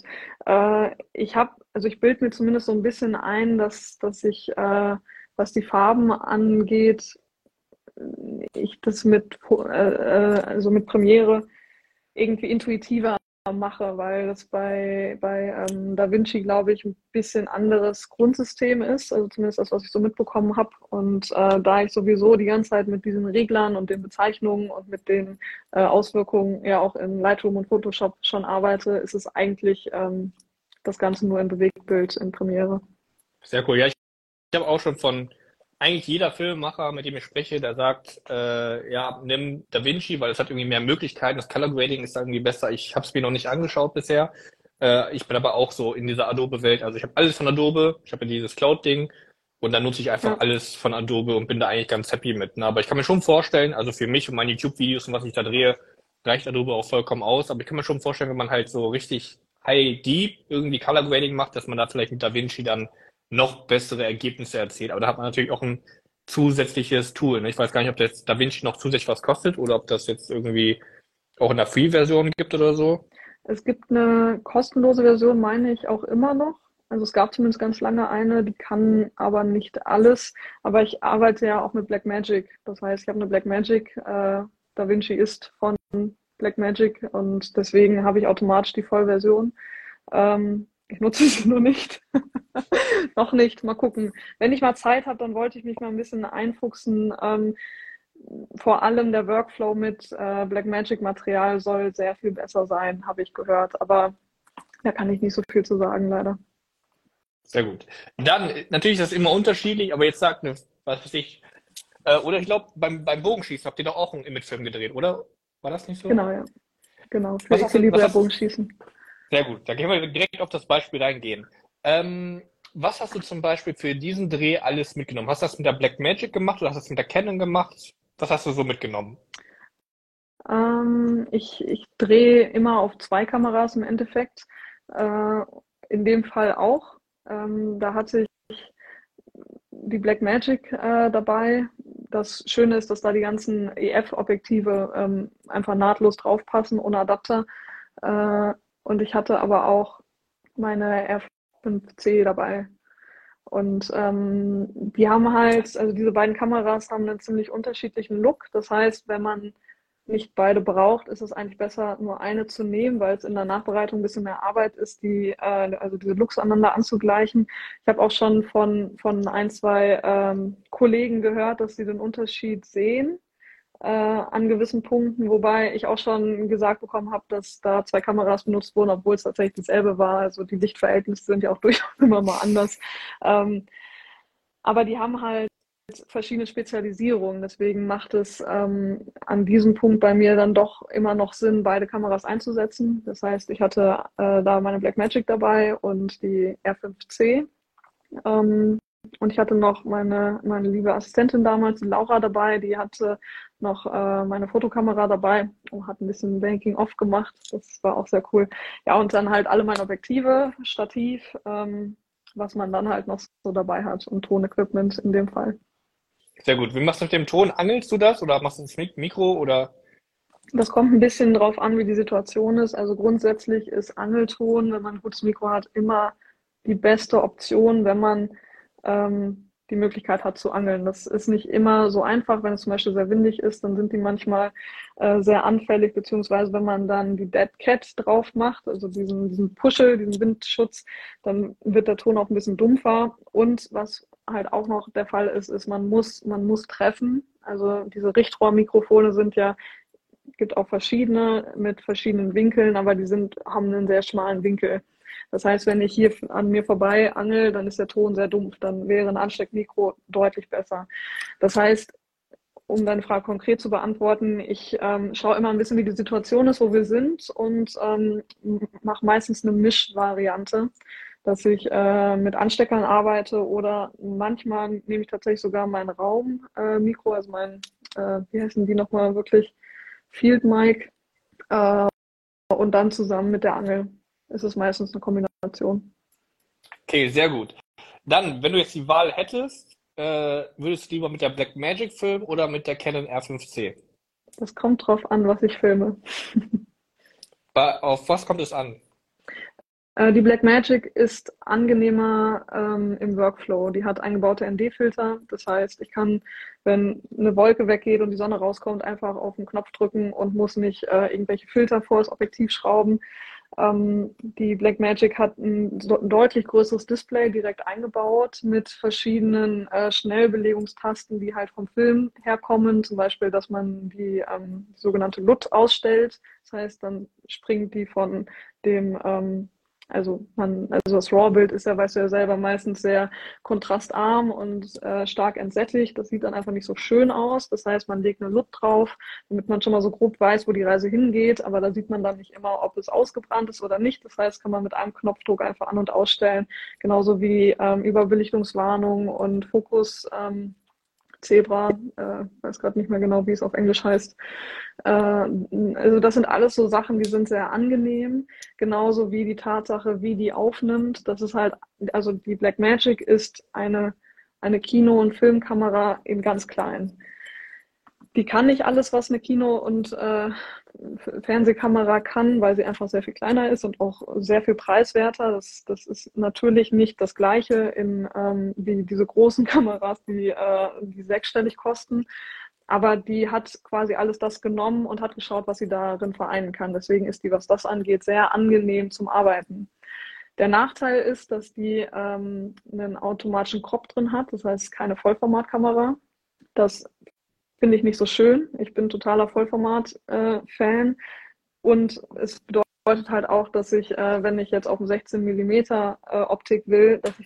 ich bilde mir zumindest so ein bisschen ein, dass ich, was die Farben angeht, ich das also mit Premiere irgendwie intuitiver mache, weil das bei DaVinci, glaube ich, ein bisschen anderes Grundsystem ist, also zumindest das, was ich so mitbekommen habe. Und da ich sowieso die ganze Zeit mit diesen Reglern und den Bezeichnungen und mit den Auswirkungen ja auch in Lightroom und Photoshop schon arbeite, ist es eigentlich das Ganze nur in Bewegtbild in Premiere. Sehr cool. Ja, ich habe auch schon von eigentlich jeder Filmemacher, mit dem ich spreche, der sagt, ja, nimm DaVinci, weil es hat irgendwie mehr Möglichkeiten. Das Color Grading ist irgendwie besser. Ich habe es mir noch nicht angeschaut bisher. Ich bin aber auch so in dieser Adobe-Welt. Also ich habe alles von Adobe. Ich habe ja dieses Cloud-Ding und dann nutze ich einfach alles von Adobe und bin da eigentlich ganz happy mit. Ne? Aber ich kann mir schon vorstellen, also für mich und meine YouTube-Videos und was ich da drehe, reicht Adobe auch vollkommen aus. Aber ich kann mir schon vorstellen, wenn man halt so richtig high deep irgendwie Color Grading macht, dass man da vielleicht mit DaVinci dann noch bessere Ergebnisse erzielt. Aber da hat man natürlich auch ein zusätzliches Tool. Ne? Ich weiß gar nicht, ob das DaVinci noch zusätzlich was kostet oder ob das jetzt irgendwie auch in der Free-Version gibt oder so. Es gibt eine kostenlose Version, meine ich, auch immer noch. Also es gab zumindest ganz lange eine, die kann aber nicht alles. Aber ich arbeite ja auch mit Blackmagic. Das heißt, ich habe eine Blackmagic, DaVinci ist von Blackmagic und deswegen habe ich automatisch die Vollversion. Ich nutze sie nur nicht. Noch nicht, mal gucken. Wenn ich mal Zeit habe, dann wollte ich mich mal ein bisschen einfuchsen. Vor allem der Workflow mit Blackmagic-Material soll sehr viel besser sein, habe ich gehört. Aber da kann ich nicht so viel zu sagen, leider. Sehr gut. Dann, natürlich ist das immer unterschiedlich, aber jetzt sagt eine, was weiß ich, oder ich glaube, beim Bogenschießen habt ihr doch auch einen Imagefilm gedreht, oder? War das nicht so? Genau, ja. Genau, für Was hast du, was hast du, Equilibrium-Bogenschießen. sehr gut, da gehen wir direkt auf das Beispiel reingehen. Was hast du zum Beispiel für diesen Dreh alles mitgenommen? Hast du das mit der Blackmagic gemacht oder hast du das mit der Canon gemacht? Was hast du so mitgenommen? Ich drehe immer auf zwei Kameras im Endeffekt. Äh, in dem Fall auch. Da hatte ich die Blackmagic dabei. Das Schöne ist, dass da die ganzen EF-Objektive einfach nahtlos draufpassen, ohne Adapter. Äh, und ich hatte aber auch meine R5C dabei. Und die haben halt, also diese beiden Kameras haben einen ziemlich unterschiedlichen Look. Das heißt, wenn man nicht beide braucht, ist es eigentlich besser, nur eine zu nehmen, weil es in der Nachbereitung ein bisschen mehr Arbeit ist, also diese Looks aneinander anzugleichen. Ich habe auch schon von ein, zwei Kollegen gehört, dass sie den Unterschied sehen an gewissen Punkten, wobei ich auch schon gesagt bekommen habe, dass da zwei Kameras benutzt wurden, obwohl es tatsächlich dieselbe war. Also die Lichtverhältnisse sind ja auch durchaus immer mal anders. Aber die haben halt verschiedene Spezialisierungen. Deswegen macht es an diesem Punkt bei mir dann doch immer noch Sinn, beide Kameras einzusetzen. Das heißt, ich hatte da meine Blackmagic dabei und die R5C. Und ich hatte noch meine liebe Assistentin damals, die Laura, dabei. Die hatte noch meine Fotokamera dabei und hat ein bisschen Banking-Off gemacht. Das war auch sehr cool. Ja, und dann halt alle meine Objektive, Stativ, was man dann halt noch so dabei hat und Tonequipment in dem Fall. Sehr gut. Wie machst du mit dem Ton? Angelst du das oder machst du das Mikro oder? Das kommt ein bisschen drauf an, wie die Situation ist. Also grundsätzlich ist Angelton, wenn man ein gutes Mikro hat, immer die beste Option, wenn man die Möglichkeit hat zu angeln. Das ist nicht immer so einfach. Wenn es zum Beispiel sehr windig ist, dann sind die manchmal sehr anfällig, beziehungsweise wenn man dann die Dead Cat drauf macht, also diesen Puschel, diesen Windschutz, dann wird der Ton auch ein bisschen dumpfer. Und was halt auch noch der Fall ist, man muss treffen. Also diese Richtrohrmikrofone sind ja, gibt auch verschiedene mit verschiedenen Winkeln, aber haben einen sehr schmalen Winkel. Das heißt, wenn ich hier an mir vorbei angel, dann ist der Ton sehr dumpf. Dann wäre ein Ansteckmikro deutlich besser. Das heißt, um deine Frage konkret zu beantworten, ich schaue immer ein bisschen, wie die Situation ist, wo wir sind und mache meistens eine Mischvariante, dass ich mit Ansteckern arbeite oder manchmal nehme ich tatsächlich sogar mein Raummikro, also wie heißen die nochmal wirklich, Field Mic und dann zusammen mit der Angel. Es ist meistens eine Kombination. Okay, sehr gut. Dann, wenn du jetzt die Wahl hättest, würdest du lieber mit der Blackmagic filmen oder mit der Canon R5C? Das kommt drauf an, was ich filme. Auf was kommt es an? Die Blackmagic ist angenehmer im Workflow. Die hat eingebaute ND-Filter. Das heißt, ich kann, wenn eine Wolke weggeht und die Sonne rauskommt, einfach auf den Knopf drücken und muss nicht irgendwelche Filter vor das Objektiv schrauben. Die Blackmagic hat ein deutlich größeres Display direkt eingebaut mit verschiedenen Schnellbelegungstasten, die halt vom Film herkommen. Zum Beispiel, dass man die sogenannte LUT ausstellt. Das heißt, dann springt die von dem also das RAW-Bild ist ja, weißt du ja selber, meistens sehr kontrastarm und stark entsättigt. Das sieht dann einfach nicht so schön aus. Das heißt, man legt eine LUT drauf, damit man schon mal so grob weiß, wo die Reise hingeht. Aber da sieht man dann nicht immer, ob es ausgebrannt ist oder nicht. Das heißt, kann man mit einem Knopfdruck einfach an- und ausstellen. Genauso wie Überbelichtungswarnung und Fokus. Zebra, weiß gerade nicht mehr genau, wie es auf Englisch heißt. Also das sind alles so Sachen, die sind sehr angenehm, genauso wie die Tatsache, wie die aufnimmt. Das ist halt, also die Blackmagic ist eine Kino- und Filmkamera in ganz klein. Die kann nicht alles, was eine Kino- und Fernsehkamera kann, weil sie einfach sehr viel kleiner ist und auch sehr viel preiswerter. Das ist natürlich nicht das Gleiche wie diese großen Kameras, die sechsstellig kosten. Aber die hat quasi alles das genommen und hat geschaut, was sie darin vereinen kann. Deswegen ist die, was das angeht, sehr angenehm zum Arbeiten. Der Nachteil ist, dass die einen automatischen Crop drin hat. Das heißt, keine Vollformatkamera. Das finde ich nicht so schön. Ich bin totaler Vollformat-Fan. Und es bedeutet halt auch, dass ich, wenn ich jetzt auf eine 16 mm Optik will, dass ich da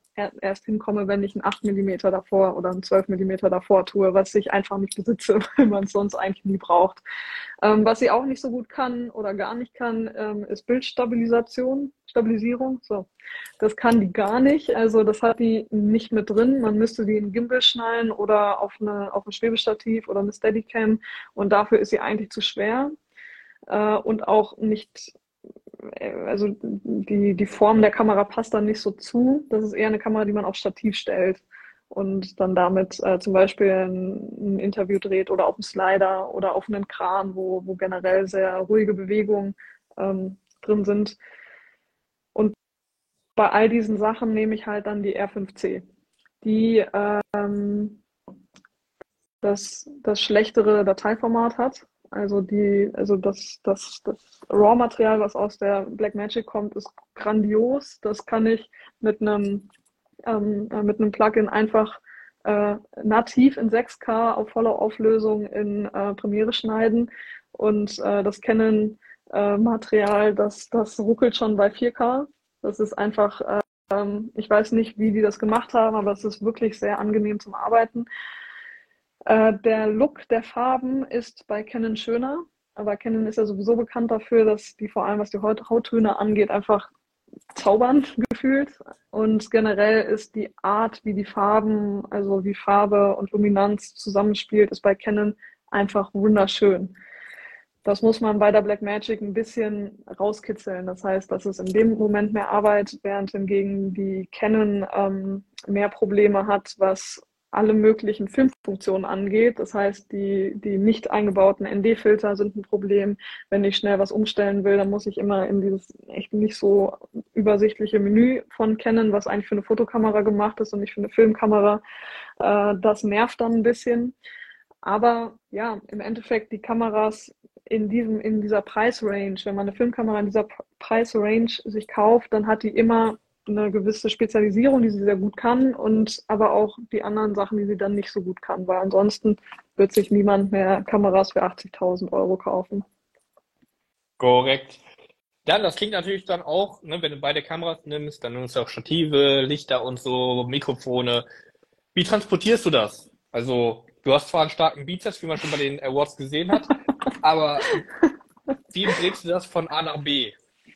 erst hinkomme, wenn ich einen 8 Millimeter davor oder einen 12 Millimeter davor tue, was ich einfach nicht besitze, weil man es sonst eigentlich nie braucht. Was sie auch nicht so gut kann oder gar nicht kann, ist Stabilisierung. So. Das kann die gar nicht. Also das hat die nicht mit drin. Man müsste die in Gimbal schnallen oder auf ein Schwebestativ oder eine Steadicam und dafür ist sie eigentlich zu schwer und auch nicht, also die Form der Kamera passt dann nicht so zu. Das ist eher eine Kamera, die man auf Stativ stellt und dann damit zum Beispiel ein Interview dreht oder auf einen Slider oder auf einen Kran, wo generell sehr ruhige Bewegungen drin sind. Und bei all diesen Sachen nehme ich halt dann die R5C, die das schlechtere Dateiformat hat. Also das RAW-Material, was aus der Blackmagic kommt, ist grandios. Das kann ich mit einem Plugin einfach nativ in 6K auf voller Auflösung in Premiere schneiden. Und das Canon-Material, das ruckelt schon bei 4K. Das ist einfach, ich weiß nicht, wie die das gemacht haben, aber es ist wirklich sehr angenehm zum Arbeiten. Der Look der Farben ist bei Canon schöner, aber Canon ist ja sowieso bekannt dafür, dass die vor allem, was die Hauttöne angeht, einfach zaubern gefühlt. Und generell ist die Art, wie die Farben, also wie Farbe und Luminanz zusammenspielt, ist bei Canon einfach wunderschön. Das muss man bei der Blackmagic ein bisschen rauskitzeln. Das heißt, das ist in dem Moment mehr Arbeit, während hingegen die Canon mehr Probleme hat, was alle möglichen Filmfunktionen angeht. Das heißt, die nicht eingebauten ND-Filter sind ein Problem. Wenn ich schnell was umstellen will, dann muss ich immer in dieses echt nicht so übersichtliche Menü von Canon, was eigentlich für eine Fotokamera gemacht ist und nicht für eine Filmkamera. Das nervt dann ein bisschen. Aber ja, im Endeffekt die Kameras in dieser Preisrange, wenn man eine Filmkamera in dieser Preisrange sich kauft, dann hat die immer eine gewisse Spezialisierung, die sie sehr gut kann und aber auch die anderen Sachen, die sie dann nicht so gut kann, weil ansonsten wird sich niemand mehr Kameras für 80.000 Euro kaufen. Korrekt. Dann, das klingt natürlich dann auch, ne, wenn du beide Kameras nimmst, dann nimmst du auch Stative, Lichter und so, Mikrofone. Wie transportierst du das? Also, du hast zwar einen starken Bizeps, wie man schon bei den Awards gesehen hat, aber wie bringst du das von A nach B?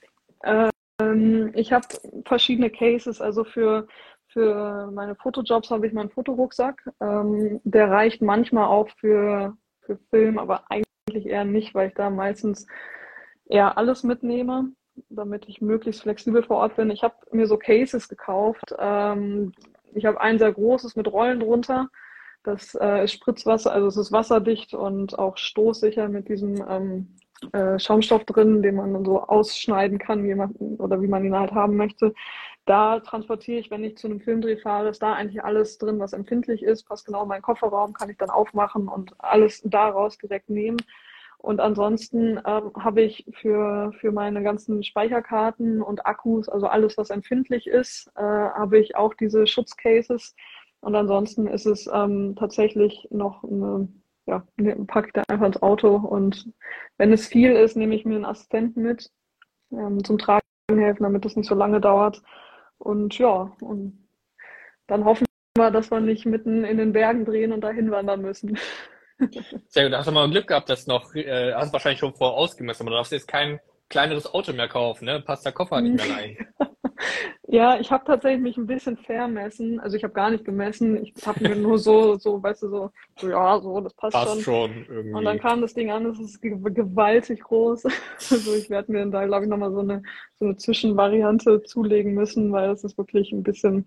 Ich habe verschiedene Cases, also für meine Fotojobs habe ich meinen Fotorucksack. Der reicht manchmal auch für Film, aber eigentlich eher nicht, weil ich da meistens eher alles mitnehme, damit ich möglichst flexibel vor Ort bin. Ich habe mir so Cases gekauft. Ich habe ein sehr großes mit Rollen drunter. Das ist Spritzwasser, also es ist wasserdicht und auch stoßsicher mit diesem Schaumstoff drin, den man dann so ausschneiden kann, wie man ihn halt haben möchte. Da transportiere ich, wenn ich zu einem Filmdreh fahre, ist da eigentlich alles drin, was empfindlich ist, passt genau in meinen Kofferraum, kann ich dann aufmachen und alles daraus direkt nehmen. Und ansonsten habe ich für meine ganzen Speicherkarten und Akkus, also alles, was empfindlich ist, habe ich auch diese Schutzcases. Und ansonsten ist es tatsächlich noch packe ich da einfach ins Auto. Und wenn es viel ist, nehme ich mir einen Assistenten mit zum Tragen helfen, damit es nicht so lange dauert. Und ja, und dann hoffen wir, dass wir nicht mitten in den Bergen drehen und dahin wandern müssen. Sehr gut, da hast du mal Glück gehabt, dass noch, hast wahrscheinlich schon vorher ausgemessen, aber du darfst jetzt kein kleineres Auto mehr kaufen, ne? Passt der Koffer nicht mehr rein. Ja, ich habe tatsächlich mich ein bisschen vermessen. Also ich habe gar nicht gemessen. Ich habe mir nur so, weißt du, so, das passt schon irgendwie. Und dann kam das Ding an, es ist gewaltig groß. Also ich werde mir da, glaube ich, nochmal so eine Zwischenvariante zulegen müssen, weil das ist wirklich ein bisschen,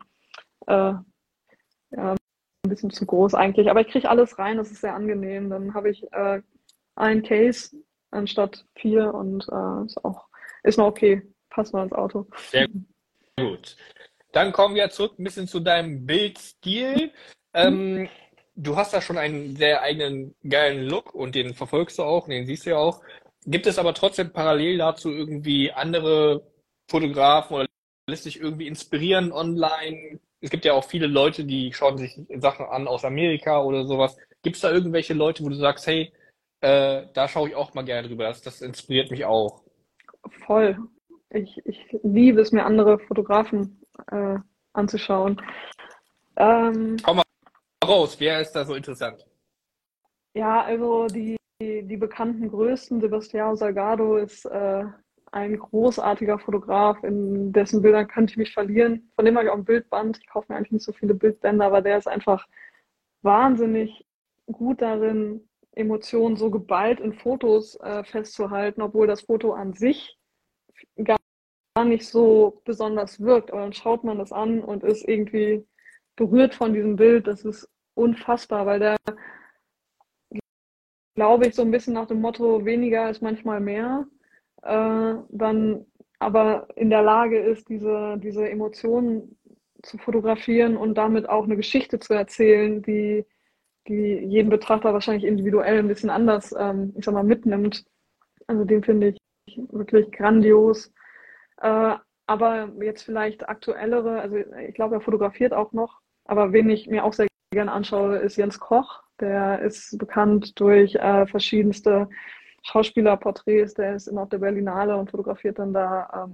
ein bisschen zu groß eigentlich. Aber ich kriege alles rein, das ist sehr angenehm. Dann habe ich ein Case anstatt 4 und ist noch okay. Passt noch ins Auto. Sehr gut. Dann kommen wir zurück ein bisschen zu deinem Bildstil. Du hast da schon einen sehr eigenen geilen Look und den verfolgst du auch, und den siehst du ja auch. Gibt es aber trotzdem parallel dazu irgendwie andere Fotografen oder lässt sich irgendwie inspirieren online? Es gibt ja auch viele Leute, die schauen sich Sachen an aus Amerika oder sowas. Gibt es da irgendwelche Leute, wo du sagst, hey, da schaue ich auch mal gerne drüber, das inspiriert mich auch? Voll. Ich liebe es, mir andere Fotografen anzuschauen. Komm mal raus, wer ist da so interessant? Ja, also die bekannten Größten, Sebastião Salgado ist ein großartiger Fotograf, in dessen Bildern könnte ich mich verlieren. Von dem habe ich auch ein Bildband. Ich kaufe mir eigentlich nicht so viele Bildbänder, aber der ist einfach wahnsinnig gut darin, Emotionen so geballt in Fotos festzuhalten, obwohl das Foto an sich gar nicht so besonders wirkt. Aber dann schaut man das an und ist irgendwie berührt von diesem Bild. Das ist unfassbar, weil der, glaube ich, so ein bisschen nach dem Motto, weniger ist manchmal mehr, dann aber in der Lage ist, diese Emotionen zu fotografieren und damit auch eine Geschichte zu erzählen, die jeden Betrachter wahrscheinlich individuell ein bisschen anders, ich sag mal, mitnimmt. Also den finde ich wirklich grandios. Aber jetzt vielleicht aktuellere, also ich glaube, er fotografiert auch noch, aber wen ich mir auch sehr gerne anschaue, ist Jens Koch. Der ist bekannt durch verschiedenste Schauspielerporträts. Der ist immer auf der Berlinale und fotografiert dann da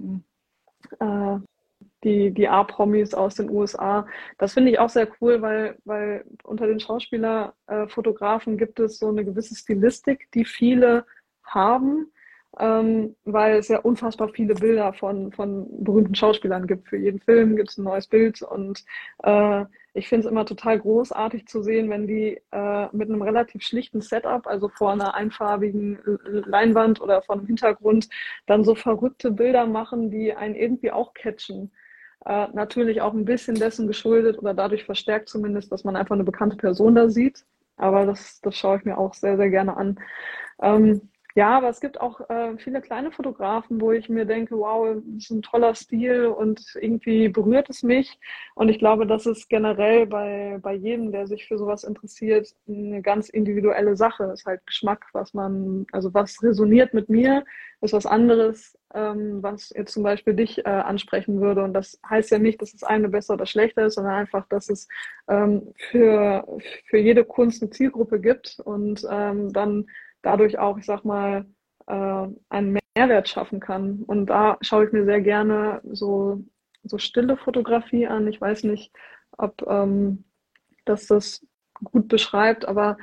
die A-Promis aus den USA. Das finde ich auch sehr cool, weil unter den Schauspielerfotografen gibt es so eine gewisse Stilistik, die viele haben, weil es ja unfassbar viele Bilder von berühmten Schauspielern gibt. Für jeden Film gibt es ein neues Bild und ich finde es immer total großartig zu sehen, wenn die mit einem relativ schlichten Setup, also vor einer einfarbigen Leinwand oder vor einem Hintergrund, dann so verrückte Bilder machen, die einen irgendwie auch catchen. Natürlich auch ein bisschen dessen geschuldet oder dadurch verstärkt zumindest, dass man einfach eine bekannte Person da sieht. Aber das schaue ich mir auch sehr, sehr gerne an. Ja, aber es gibt auch viele kleine Fotografen, wo ich mir denke, wow, das ist ein toller Stil und irgendwie berührt es mich. Und ich glaube, das ist generell bei jedem, der sich für sowas interessiert, eine ganz individuelle Sache. Es ist halt Geschmack, also was resoniert mit mir, ist was anderes, was jetzt zum Beispiel dich ansprechen würde. Und das heißt ja nicht, dass das eine besser oder schlechter ist, sondern einfach, dass es für jede Kunst eine Zielgruppe gibt und dann dadurch auch, ich sag mal, einen Mehrwert schaffen kann. Und da schaue ich mir sehr gerne so stille Fotografie an. Ich weiß nicht, ob das gut beschreibt, aber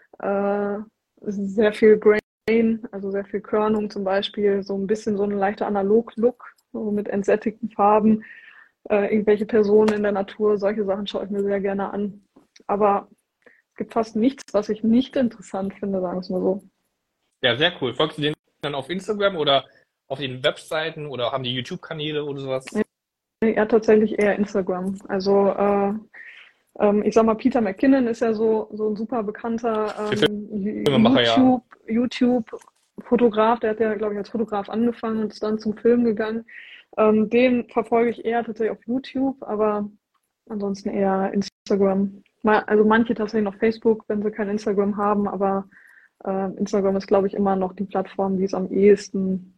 sehr viel Grain, also sehr viel Körnung zum Beispiel, so ein bisschen so ein leichter Analog-Look, so mit entsättigten Farben, irgendwelche Personen in der Natur, solche Sachen schaue ich mir sehr gerne an. Aber es gibt fast nichts, was ich nicht interessant finde, sagen wir es mal so. Ja, sehr cool. Folgst du denen dann auf Instagram oder auf den Webseiten oder haben die YouTube-Kanäle oder sowas? Ja, tatsächlich eher Instagram. Also ich sag mal, Peter McKinnon ist ja so ein super bekannter Filmemacher, YouTube-Fotograf. Der hat ja, glaube ich, als Fotograf angefangen und ist dann zum Film gegangen. Den verfolge ich eher tatsächlich auf YouTube, aber ansonsten eher Instagram. Also manche tatsächlich noch Facebook, wenn sie kein Instagram haben, aber Instagram ist, glaube ich, immer noch die Plattform, die es am ehesten,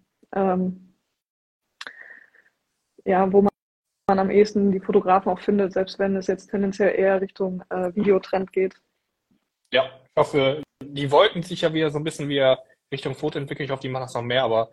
wo man am ehesten die Fotografen auch findet, selbst wenn es jetzt tendenziell eher Richtung Videotrend geht. Ja, ich hoffe, die wollten sich ja wieder so ein bisschen wieder Richtung Foto entwickeln. Ich hoffe, die machen das noch mehr, aber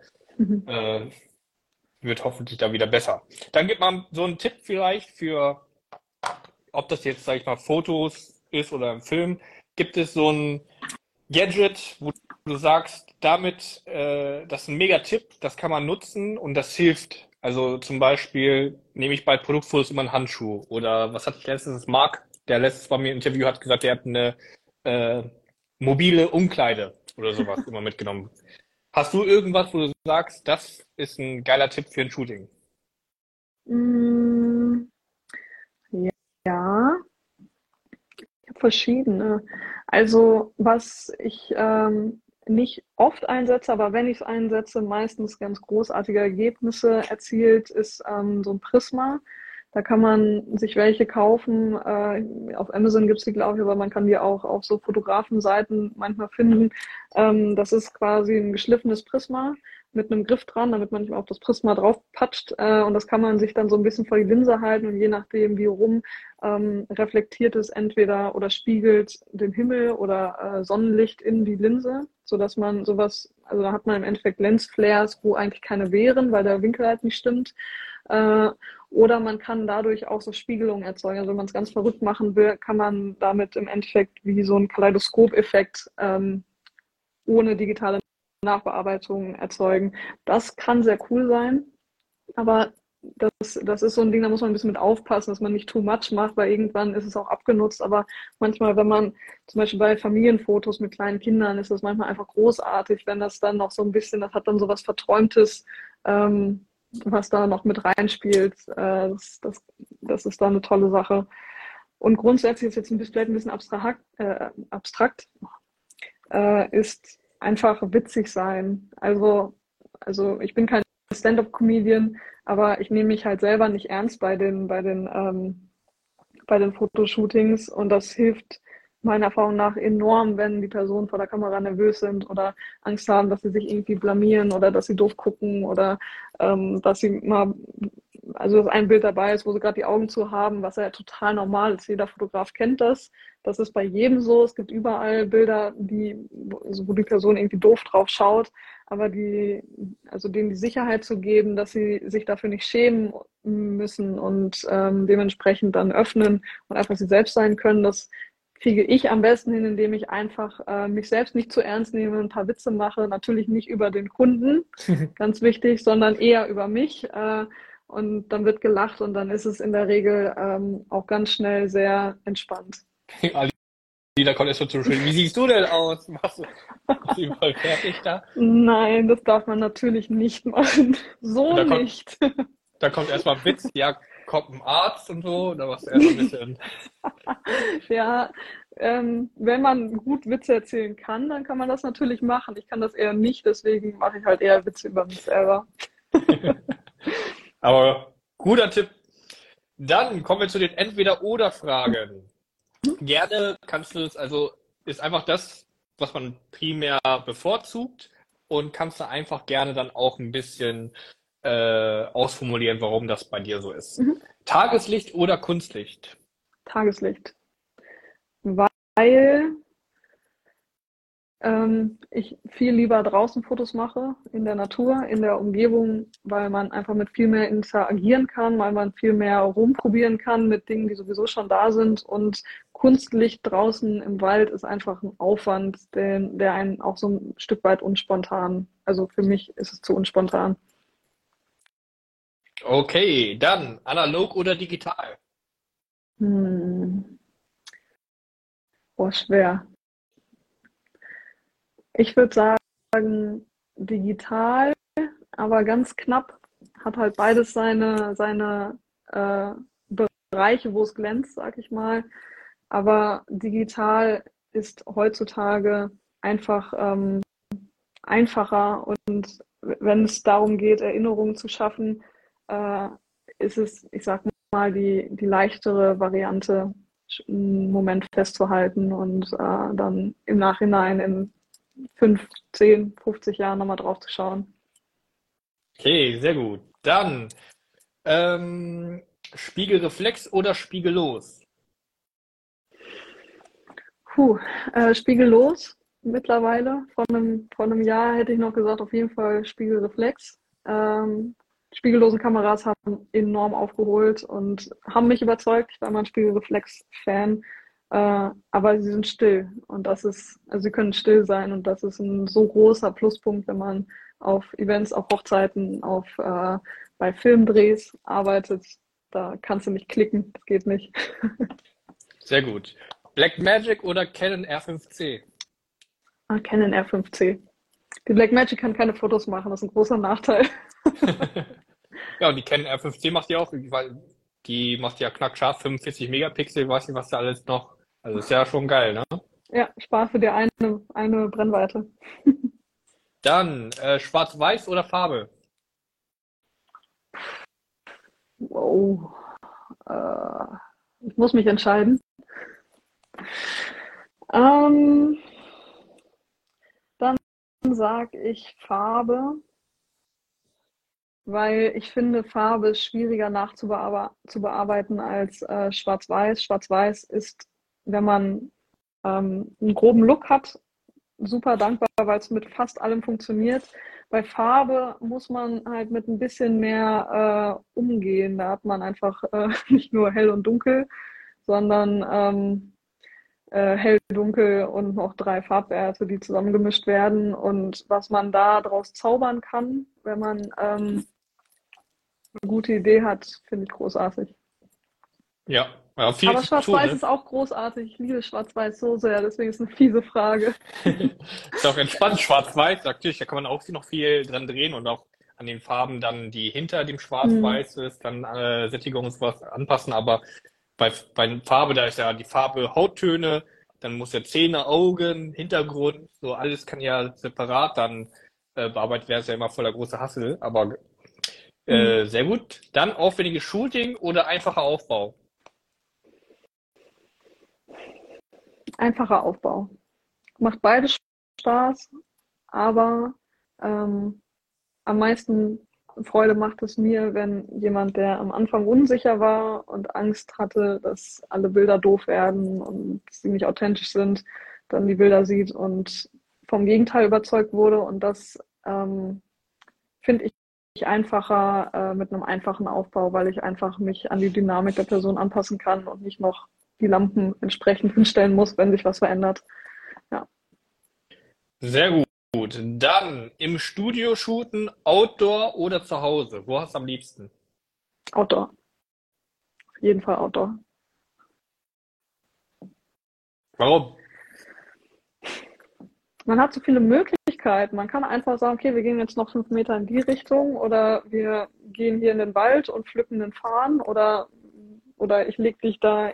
wird hoffentlich da wieder besser. Dann gibt man so einen Tipp vielleicht für, ob das jetzt, sage ich mal, Fotos ist oder ein Film. Gibt es so ein Gadget, wo du sagst, damit, das ist ein Mega-Tipp, das kann man nutzen und das hilft. Also zum Beispiel nehme ich bei Produktfotos immer einen Handschuh oder was hatte ich letztens? Marc, der letztes bei mir im Interview hat gesagt, der hat eine mobile Umkleide oder sowas immer mitgenommen. Hast du irgendwas, wo du sagst, das ist ein geiler Tipp für ein Shooting? Ja, ich habe verschiedene. Also was ich nicht oft einsetze, aber wenn ich es einsetze, meistens ganz großartige Ergebnisse erzielt, ist so ein Prisma. Da kann man sich welche kaufen. Auf Amazon gibt es die, glaube ich, aber man kann die auch auf so Fotografenseiten manchmal finden. Das ist quasi ein geschliffenes Prisma mit einem Griff dran, damit man nicht mehr auf das Prisma drauf patscht. Und das kann man sich dann so ein bisschen vor die Linse halten und je nachdem, wie rum, reflektiert es entweder oder spiegelt den Himmel oder Sonnenlicht in die Linse, sodass man sowas, also da hat man im Endeffekt Lensflares, wo eigentlich keine wären, weil der Winkel halt nicht stimmt. Oder man kann dadurch auch so Spiegelungen erzeugen. Also wenn man es ganz verrückt machen will, kann man damit im Endeffekt wie so ein Kaleidoskop-Effekt ohne digitale Nachbearbeitung erzeugen. Das kann sehr cool sein, aber das ist so ein Ding, da muss man ein bisschen mit aufpassen, dass man nicht too much macht, weil irgendwann ist es auch abgenutzt. Aber manchmal, wenn man zum Beispiel bei Familienfotos mit kleinen Kindern, ist das manchmal einfach großartig, wenn das dann noch so ein bisschen, das hat dann so was Verträumtes, was da noch mit reinspielt. Das ist dann eine tolle Sache. Und grundsätzlich ist jetzt vielleicht ein bisschen abstrakt, ist einfach witzig sein. Also ich bin kein Stand-up-Comedian, aber ich nehme mich halt selber nicht ernst bei den Fotoshootings, und das hilft meiner Erfahrung nach enorm, wenn die Personen vor der Kamera nervös sind oder Angst haben, dass sie sich irgendwie blamieren oder dass sie doof gucken oder dass sie mal, also dass ein Bild dabei ist, wo sie gerade die Augen zu haben, was ja total normal ist. Jeder Fotograf kennt das. Das ist bei jedem so. Es gibt überall Bilder, wo die Person irgendwie doof drauf schaut, aber also denen die Sicherheit zu geben, dass sie sich dafür nicht schämen müssen und dementsprechend dann öffnen und einfach sie selbst sein können, das kriege ich am besten hin, indem ich einfach mich selbst nicht zu ernst nehme, ein paar Witze mache, natürlich nicht über den Kunden, ganz wichtig, sondern eher über mich. Und dann wird gelacht und dann ist es in der Regel auch ganz schnell sehr entspannt. Da kommt erst mal zu schön. Wie siehst du denn aus? Machst du voll fertig da? Nein, das darf man natürlich nicht machen. So nicht. Da kommt erstmal ein Witz, ja, kommt ein Arzt und so, da machst du erst ein bisschen. Ja, wenn man gut Witze erzählen kann, dann kann man das natürlich machen. Ich kann das eher nicht, deswegen mache ich halt eher Witze über mich selber. Aber guter Tipp. Dann kommen wir zu den Entweder-Oder-Fragen. Gerne kannst du es, also ist einfach das, was man primär bevorzugt, und kannst du einfach gerne dann auch ein bisschen ausformulieren, warum das bei dir so ist. Tageslicht oder Kunstlicht? Tageslicht. Weil ich viel lieber draußen Fotos mache, in der Natur, in der Umgebung, weil man einfach mit viel mehr interagieren kann, weil man viel mehr rumprobieren kann mit Dingen, die sowieso schon da sind. Und Kunstlicht draußen im Wald ist einfach ein Aufwand, der einen auch so ein Stück weit unspontan, also für mich ist es zu unspontan. Okay, dann analog oder digital? Boah, schwer. Ich würde sagen digital, aber ganz knapp. Hat halt beides seine Bereiche, wo es glänzt, sag ich mal. Aber digital ist heutzutage einfach einfacher, und wenn es darum geht, Erinnerungen zu schaffen, ist es, ich sag mal, die leichtere Variante, einen Moment festzuhalten und dann im Nachhinein in 5, 10, 50 Jahren nochmal drauf zu schauen. Okay, sehr gut. Dann Spiegelreflex oder spiegellos? Spiegellos mittlerweile. Vor einem Jahr hätte ich noch gesagt, auf jeden Fall Spiegelreflex. Spiegellosen Kameras haben enorm aufgeholt und haben mich überzeugt. Ich war mal ein Spiegelreflex-Fan. Aber sie sind still, und also sie können still sein, und das ist ein so großer Pluspunkt, wenn man auf Events, auf Hochzeiten, bei Filmdrehs arbeitet. Da kannst du nicht klicken, das geht nicht. Sehr gut. Blackmagic oder Canon R5C? Canon R5C. Die Blackmagic kann keine Fotos machen, das ist ein großer Nachteil. Ja, und die Canon R5C macht ja auch, weil die macht ja knackscharf 45 Megapixel, weiß nicht, was da alles noch. Also ist ja schon geil, ne? Ja, spar für dir eine Brennweite. Dann Schwarz-Weiß oder Farbe? Wow. Ich muss mich entscheiden. Dann sage ich Farbe, weil ich finde, Farbe ist schwieriger nachzubearbeiten als Schwarz-Weiß. Schwarz-Weiß ist, wenn man einen groben Look hat, super dankbar, weil es mit fast allem funktioniert. Bei Farbe muss man halt mit ein bisschen mehr umgehen. Da hat man einfach nicht nur hell und dunkel, sondern hell, dunkel und noch 3 Farbwerte, die zusammengemischt werden. Und was man da draus zaubern kann, wenn man eine gute Idee hat, finde ich großartig. Ja, ja, viel Aber zu tun, Schwarz-Weiß ne? ist auch großartig. Ich liebe Schwarz-Weiß so sehr, deswegen ist es eine fiese Frage. Ist auch entspannt, schwarz-weiß, natürlich, da kann man auch noch viel dran drehen und auch an den Farben dann, die hinter dem Hm. Schwarz-Weiß ist, dann Sättigung und sowas anpassen, aber bei Farbe, da ist ja die Farbe Hauttöne, dann muss ja Zähne, Augen, Hintergrund, so alles kann ja separat dann bearbeitet werden, ist ja immer voll der große Hassel, aber Hm. sehr gut. Dann aufwendiges Shooting oder einfacher Aufbau? Einfacher Aufbau. Macht beides Spaß, aber ähm, am meisten Freude macht es mir, wenn jemand, der am Anfang unsicher war und Angst hatte, dass alle Bilder doof werden und sie nicht authentisch sind, dann die Bilder sieht und vom Gegenteil überzeugt wurde. Und das finde ich einfacher mit einem einfachen Aufbau, weil ich einfach mich an die Dynamik der Person anpassen kann und nicht noch die Lampen entsprechend hinstellen muss, wenn sich was verändert. Ja, Sehr gut. Dann im Studio shooten, Outdoor oder zu Hause? Wo hast du am liebsten? Outdoor. Auf jeden Fall Outdoor. Warum? Man hat so viele Möglichkeiten. Man kann einfach sagen, okay, wir gehen jetzt noch 5 Meter in die Richtung oder wir gehen hier in den Wald und pflücken einen Farn oder ich lege dich da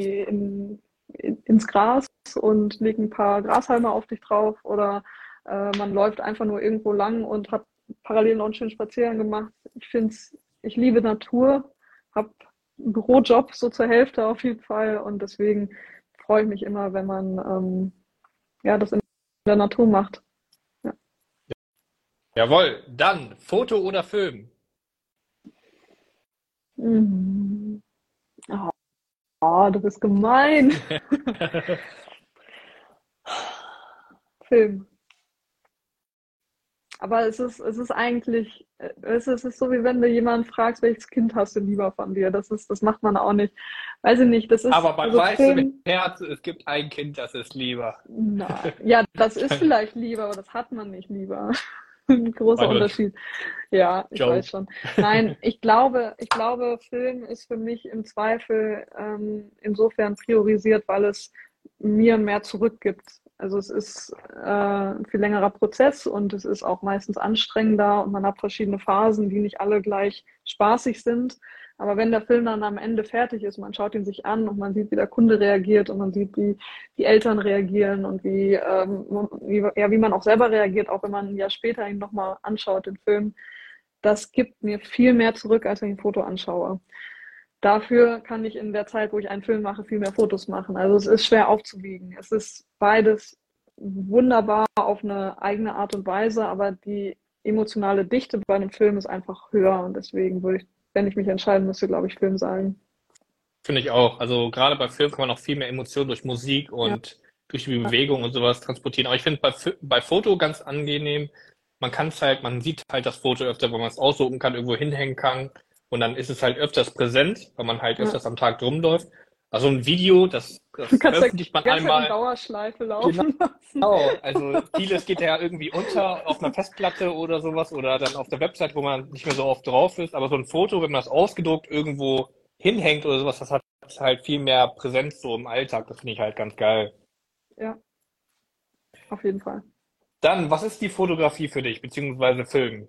ins Gras und lege ein paar Grashalme auf dich drauf oder man läuft einfach nur irgendwo lang und hat parallel noch einen schönen Spaziergang gemacht. Ich liebe Natur, habe einen Bürojob so zur Hälfte auf jeden Fall und deswegen freue ich mich immer, wenn man ja, das in der Natur macht. Ja. Jawohl. Dann Foto oder Film? Mhm. Oh, du bist gemein. Film. Aber es ist eigentlich, es ist so, wie wenn du jemanden fragst, welches Kind hast du lieber von dir. Das macht man auch nicht. Weiß ich nicht, das ist, Aber man also weiß im Film, Herzen, es gibt ein Kind, das ist lieber. na, ja, das ist vielleicht lieber, aber das hat man nicht lieber. Ein großer War nur ein Unterschied. Ja, ich weiß Joke. schon. Nein, ich glaube, Film ist für mich im Zweifel insofern priorisiert, weil es mir mehr zurückgibt. Also es ist ein viel längerer Prozess und es ist auch meistens anstrengender und man hat verschiedene Phasen, die nicht alle gleich spaßig sind. Aber wenn der Film dann am Ende fertig ist, man schaut ihn sich an und man sieht, wie der Kunde reagiert und man sieht, wie die Eltern reagieren und wie man auch selber reagiert, auch wenn man ein Jahr später ihn nochmal anschaut, den Film, das gibt mir viel mehr zurück, als wenn ich ein Foto anschaue. Dafür kann ich in der Zeit, wo ich einen Film mache, viel mehr Fotos machen. Also es ist schwer aufzuwiegen. Es ist beides wunderbar auf eine eigene Art und Weise, aber die emotionale Dichte bei einem Film ist einfach höher und deswegen würde ich, wenn ich mich entscheiden müsste, glaube ich, Film sagen. Finde ich auch. Also gerade bei Film kann man noch viel mehr Emotionen durch Musik Ja, und durch die Bewegung und sowas transportieren. Aber ich finde bei Foto ganz angenehm. Man kann es halt, man sieht halt das Foto öfter, wenn man es aussuchen kann, irgendwo hinhängen kann. Und dann ist es halt öfters präsent, weil man halt ja. öfters am Tag drum läuft. Also ein Video, das, Du das kannst ja veröffentlicht man die ganze Zeit in einmal. Dauerschleife Genau. laufen lassen. Also vieles geht ja irgendwie unter auf einer Festplatte oder sowas oder dann auf der Website, wo man nicht mehr so oft drauf ist. Aber so ein Foto, wenn man das ausgedruckt irgendwo hinhängt oder sowas, das hat halt viel mehr Präsenz so im Alltag. Das finde ich halt ganz geil. Ja, auf jeden Fall. Dann, was ist die Fotografie für dich, beziehungsweise Film?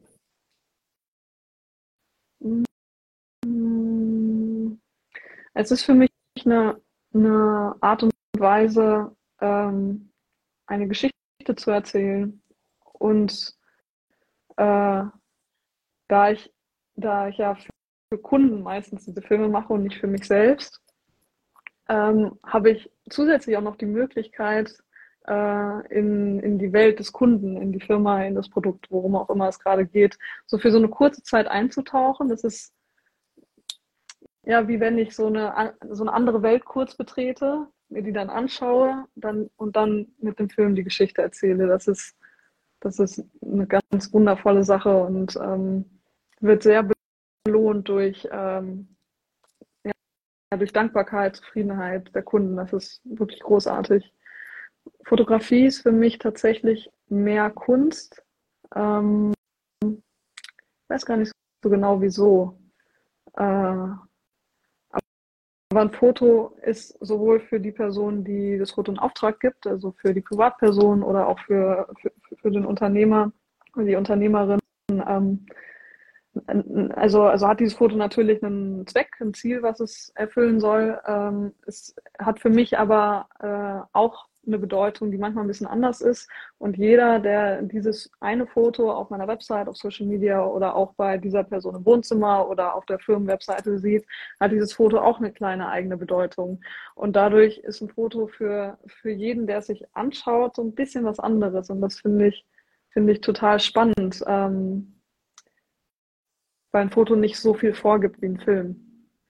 Mm, Es ist für mich eine Art und Weise, eine Geschichte zu erzählen. Und äh, da ich, da ich ja für Kunden meistens diese Filme mache und nicht für mich selbst, habe ich zusätzlich auch noch die Möglichkeit, in die Welt des Kunden, in die Firma, in das Produkt, worum auch immer es gerade geht, so für so eine kurze Zeit einzutauchen. Das ist ja wie wenn ich so eine andere Welt kurz betrete, mir die dann anschaue und dann mit dem Film die Geschichte erzähle. Das ist Das ist eine ganz wundervolle Sache und wird sehr belohnt durch Dankbarkeit, Zufriedenheit der Kunden. Das ist wirklich großartig. Fotografie ist für mich tatsächlich mehr Kunst. Ich weiß gar nicht so genau wieso. Äh, aber ein Foto ist sowohl für die Person, die das Foto in Auftrag gibt, also für die Privatperson oder auch für den Unternehmer oder die Unternehmerin. Also hat dieses Foto natürlich einen Zweck, ein Ziel, was es erfüllen soll. Es hat für mich aber auch eine Bedeutung, die manchmal ein bisschen anders ist. Und jeder, der dieses eine Foto auf meiner Website, auf Social Media oder auch bei dieser Person im Wohnzimmer oder auf der Firmenwebseite sieht, hat dieses Foto auch eine kleine eigene Bedeutung. Und dadurch ist ein Foto für jeden, der es sich anschaut, so ein bisschen was anderes. Und das finde ich total spannend, weil ein Foto nicht so viel vorgibt wie ein Film.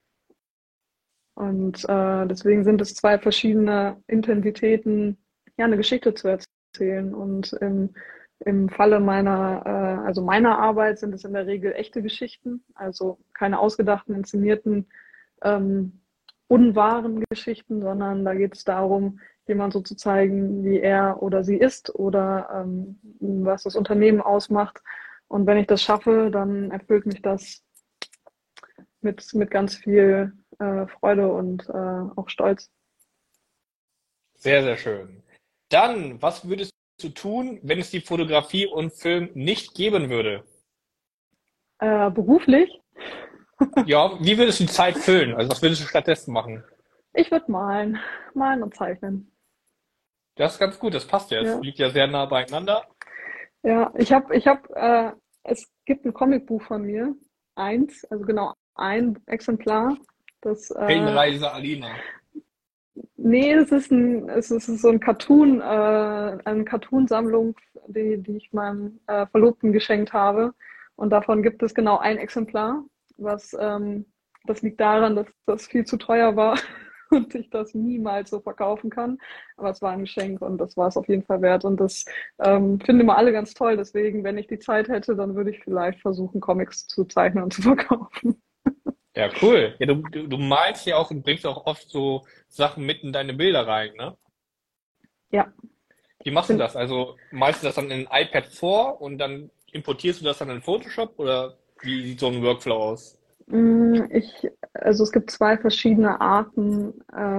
Und deswegen sind es zwei verschiedene Intensitäten, ja, eine Geschichte zu erzählen. Und im Falle meiner Arbeit sind es in der Regel echte Geschichten, also keine ausgedachten, inszenierten, unwahren Geschichten, sondern da geht es darum, jemand so zu zeigen, wie er oder sie ist oder was das Unternehmen ausmacht. Und wenn ich das schaffe, dann erfüllt mich das mit ganz viel Freude und auch Stolz. Sehr, sehr schön. Dann, was würdest du tun, wenn es die Fotografie und Film nicht geben würde? Beruflich, Ja, wie würdest du die Zeit füllen? Also was würdest du stattdessen machen? ich würde malen und zeichnen. Das ist ganz gut, das passt ja. Es Ja, liegt ja sehr nah beieinander. ja, es gibt ein Comicbuch von mir, also genau ein Exemplar. Das, Heldenreise Alina. nee, es ist so ein eine Cartoonsammlung, die ich meinem Verlobten geschenkt habe. Und davon gibt es genau ein Exemplar, das liegt daran, dass das viel zu teuer war und ich das niemals so verkaufen kann. Aber es war ein Geschenk und das war es auf jeden Fall wert. Und das finden immer alle ganz toll. Deswegen, wenn ich die Zeit hätte, dann würde ich vielleicht versuchen, Comics zu zeichnen und zu verkaufen. Ja, cool. Ja, du malst ja auch und bringst auch oft so Sachen mit in deine Bilder rein, ne? Ja, Wie machst du bin, das? Also malst du das dann in ein iPad vor und dann importierst du das dann in Photoshop oder wie sieht so ein Workflow aus? also es gibt zwei verschiedene Arten.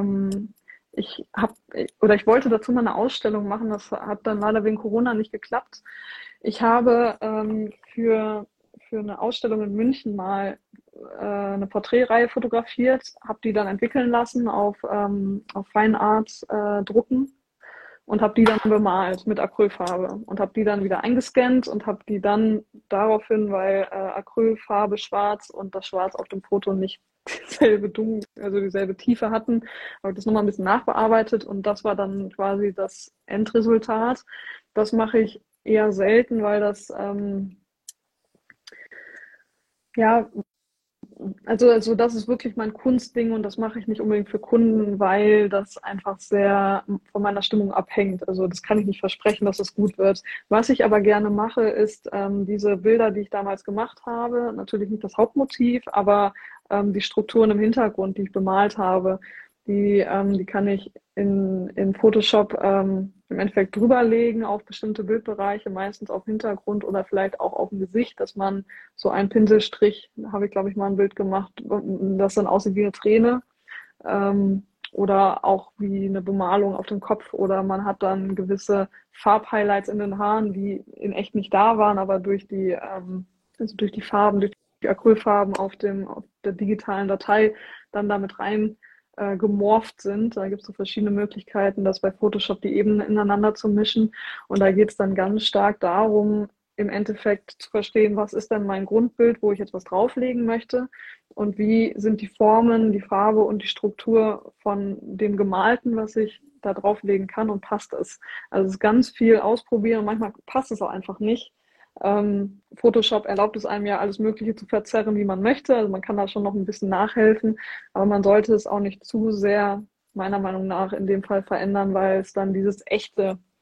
Ich wollte dazu mal eine Ausstellung machen, das hat dann leider wegen Corona nicht geklappt. Ich habe für eine Ausstellung in München mal eine Porträtreihe fotografiert, habe die dann entwickeln lassen auf Fine Art Drucken und habe die dann bemalt mit Acrylfarbe und habe die dann wieder eingescannt und habe die dann daraufhin, weil Acrylfarbe schwarz und das Schwarz auf dem Foto nicht dieselbe Tiefe hatten, habe ich das nochmal ein bisschen nachbearbeitet und das war dann quasi das Endresultat. Das mache ich eher selten, weil ja, also das ist wirklich mein Kunstding und das mache ich nicht unbedingt für Kunden, weil das einfach sehr von meiner Stimmung abhängt. Also das kann ich nicht versprechen, dass es gut wird. Was ich aber gerne mache, ist diese Bilder, die ich damals gemacht habe, natürlich nicht das Hauptmotiv, aber die Strukturen im Hintergrund, die ich bemalt habe, die kann ich in Photoshop im Endeffekt drüberlegen auf bestimmte Bildbereiche, meistens auf Hintergrund oder vielleicht auch auf dem Gesicht, dass man so einen Pinselstrich, da habe ich glaube ich mal ein Bild gemacht, das dann aussieht wie eine Träne oder auch wie eine Bemalung auf dem Kopf oder man hat dann gewisse Farbhighlights in den Haaren, die in echt nicht da waren, aber also durch die Farben, durch die Acrylfarben auf der digitalen Datei dann damit rein gemorpht sind. Da gibt es so verschiedene Möglichkeiten, das bei Photoshop die Ebenen ineinander zu mischen. Und da geht es dann ganz stark darum, im Endeffekt zu verstehen, was ist denn mein Grundbild, wo ich jetzt was drauflegen möchte und wie sind die Formen, die Farbe und die Struktur von dem Gemalten, was ich da drauflegen kann und passt es. Also es ist ganz viel ausprobieren und manchmal passt es auch einfach nicht. Photoshop erlaubt es einem ja, alles Mögliche zu verzerren, wie man möchte. Also man kann da schon noch ein bisschen nachhelfen, aber man sollte es auch nicht zu sehr, meiner Meinung nach, in dem Fall verändern, weil es dann dieses Echte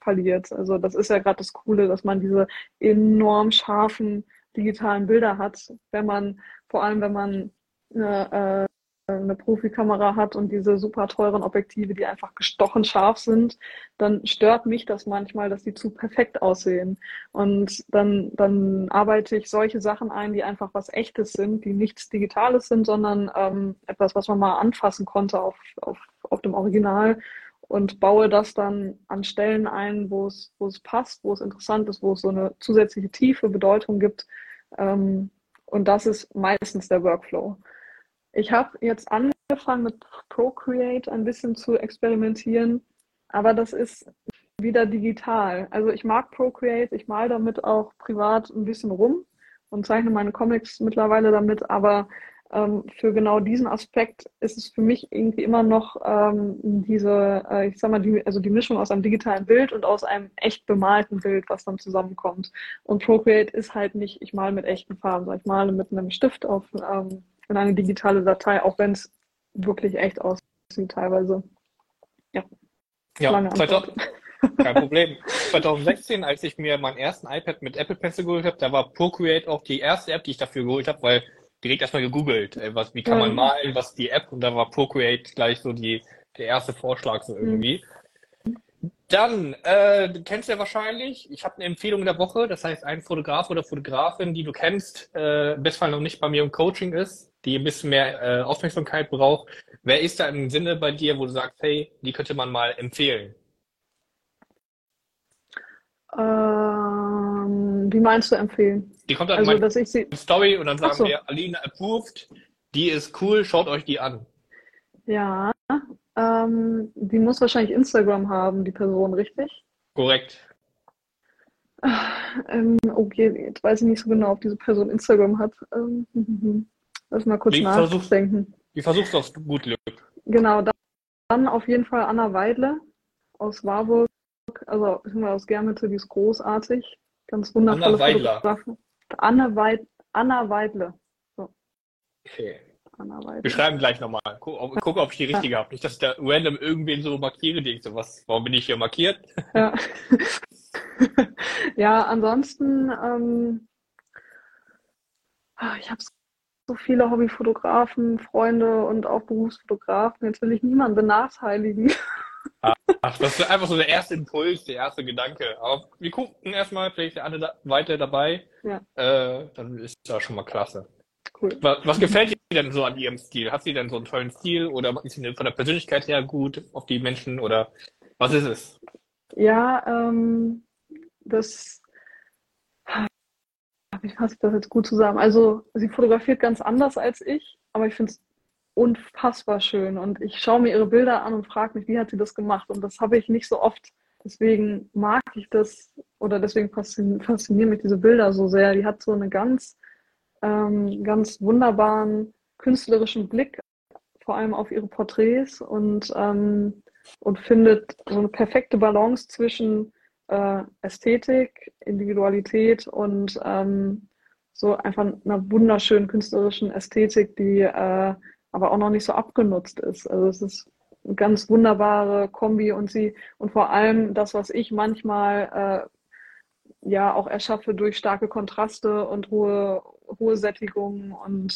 verliert. Also das ist ja gerade das Coole, dass man diese enorm scharfen digitalen Bilder hat, vor allem wenn man eine Profikamera hat und diese super teuren Objektive, die einfach gestochen scharf sind, dann stört mich das manchmal, dass die zu perfekt aussehen. Und dann arbeite ich solche Sachen ein, die einfach was Echtes sind, die nichts Digitales sind, sondern etwas, was man mal anfassen konnte auf dem Original und baue das dann an Stellen ein, wo es passt, wo es interessant ist, wo es so eine zusätzliche Tiefe, Bedeutung gibt. Und das ist meistens der Workflow. Ich habe jetzt angefangen mit Procreate ein bisschen zu experimentieren, aber das ist wieder digital. Also ich mag Procreate, ich male damit auch privat ein bisschen rum und zeichne meine Comics mittlerweile damit, aber für genau diesen Aspekt ist es für mich irgendwie immer noch ich sag mal, die Mischung aus einem digitalen Bild und aus einem echt bemalten Bild, was dann zusammenkommt. Und Procreate ist halt nicht, ich male mit echten Farben, sondern ich male mit einem Stift in eine digitale Datei, auch wenn es wirklich echt aussieht teilweise. Ja, lange Antwort. Kein Problem. 2016, als ich mir meinen ersten iPad mit Apple Pencil geholt habe, da war Procreate auch die erste App, die ich dafür geholt habe, weil direkt erstmal gegoogelt, wie kann man malen, was ist die App, und da war Procreate gleich so der erste Vorschlag so irgendwie. Dann, du kennst ja wahrscheinlich, ich habe eine Empfehlung der Woche, das heißt, ein Fotograf oder Fotografin, die du kennst, im besten Fall noch nicht bei mir im Coaching ist, die ein bisschen mehr Aufmerksamkeit braucht. Wer ist da im Sinne bei dir, wo du sagst, hey, die könnte man mal empfehlen? Wie meinst du empfehlen? Die kommt dann Also, in dass ich sie. meine Story und dann sagen so. wir, Alina approved, die ist cool, schaut euch die an. Ja, die muss wahrscheinlich Instagram haben, die Person, richtig? Korrekt. Okay, jetzt weiß ich nicht so genau, ob diese Person Instagram hat. Lass mal kurz nachdenken. Wie versuchst du aufs gut Glück? Genau, dann auf jeden Fall Anna Weidle aus Warburg, also beziehungsweise aus Germete, die ist großartig. Ganz wundervolle Fotografin. Anna Weidle. So. Okay. Anna Weidle. Wir schreiben gleich nochmal. Guck, ob ich die richtige habe. Nicht, dass ich da random irgendwen so markiere, denke so, warum bin ich hier markiert? Ja. Ja, ansonsten, ich habe so viele Hobbyfotografen, Freunde und auch Berufsfotografen. Jetzt will ich niemanden benachteiligen. Ach, das ist einfach so der erste Impuls, der erste Gedanke. Aber wir gucken erstmal, vielleicht ist alle weiter dabei. Ja. Dann ist das schon mal klasse. Cool. Was gefällt dir denn so an ihrem Stil? Hat sie denn so einen tollen Stil oder ist sie von der Persönlichkeit her gut auf die Menschen oder was ist es? Ja, wie fasse ich das jetzt gut zusammen? Also sie fotografiert ganz anders als ich, aber ich finde es unfassbar schön und ich schaue mir ihre Bilder an und frage mich, wie hat sie das gemacht? Und das habe ich nicht so oft. Deswegen mag ich das oder deswegen faszinieren mich diese Bilder so sehr. Die hat so eine ganz wunderbaren künstlerischen Blick, vor allem auf ihre Porträts und findet so eine perfekte Balance zwischen Ästhetik, Individualität und so einfach einer wunderschönen künstlerischen Ästhetik, die aber auch noch nicht so abgenutzt ist. Also es ist eine ganz wunderbare Kombi und vor allem das, was ich manchmal ja auch erschaffe durch starke Kontraste und hohe Sättigung und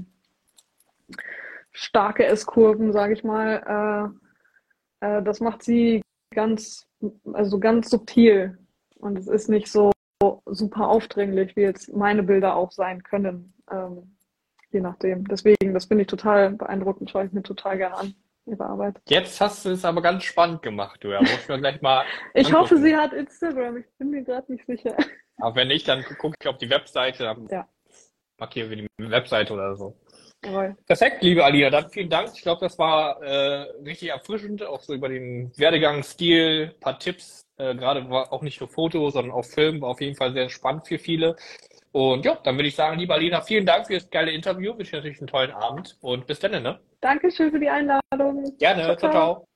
starke S-Kurven, sage ich mal. Das macht sie ganz subtil und es ist nicht so super aufdringlich, wie jetzt meine Bilder auch sein können, je nachdem. Deswegen, das finde ich total beeindruckend, schaue ich mir total gerne an, ihre Arbeit. Jetzt hast du es aber ganz spannend gemacht, du. Ja, muss ich mir gleich mal Ich hoffe, sie hat Instagram, ich bin mir gerade nicht sicher. Aber wenn nicht, dann gucke ich auf die Webseite, dann markieren wir die Webseite oder so. Jawohl. Perfekt, liebe Alina, dann vielen Dank. Ich glaube, das war richtig erfrischend, auch so über den Werdegang, Stil, ein paar Tipps. Gerade war auch nicht nur Foto, sondern auch Film, war auf jeden Fall sehr spannend für viele. Und ja, dann würde ich sagen, liebe Alina, vielen Dank für das geile Interview. Wünsche dir natürlich einen tollen Abend und bis dann, ne? Dankeschön für die Einladung. Gerne, ciao, ciao.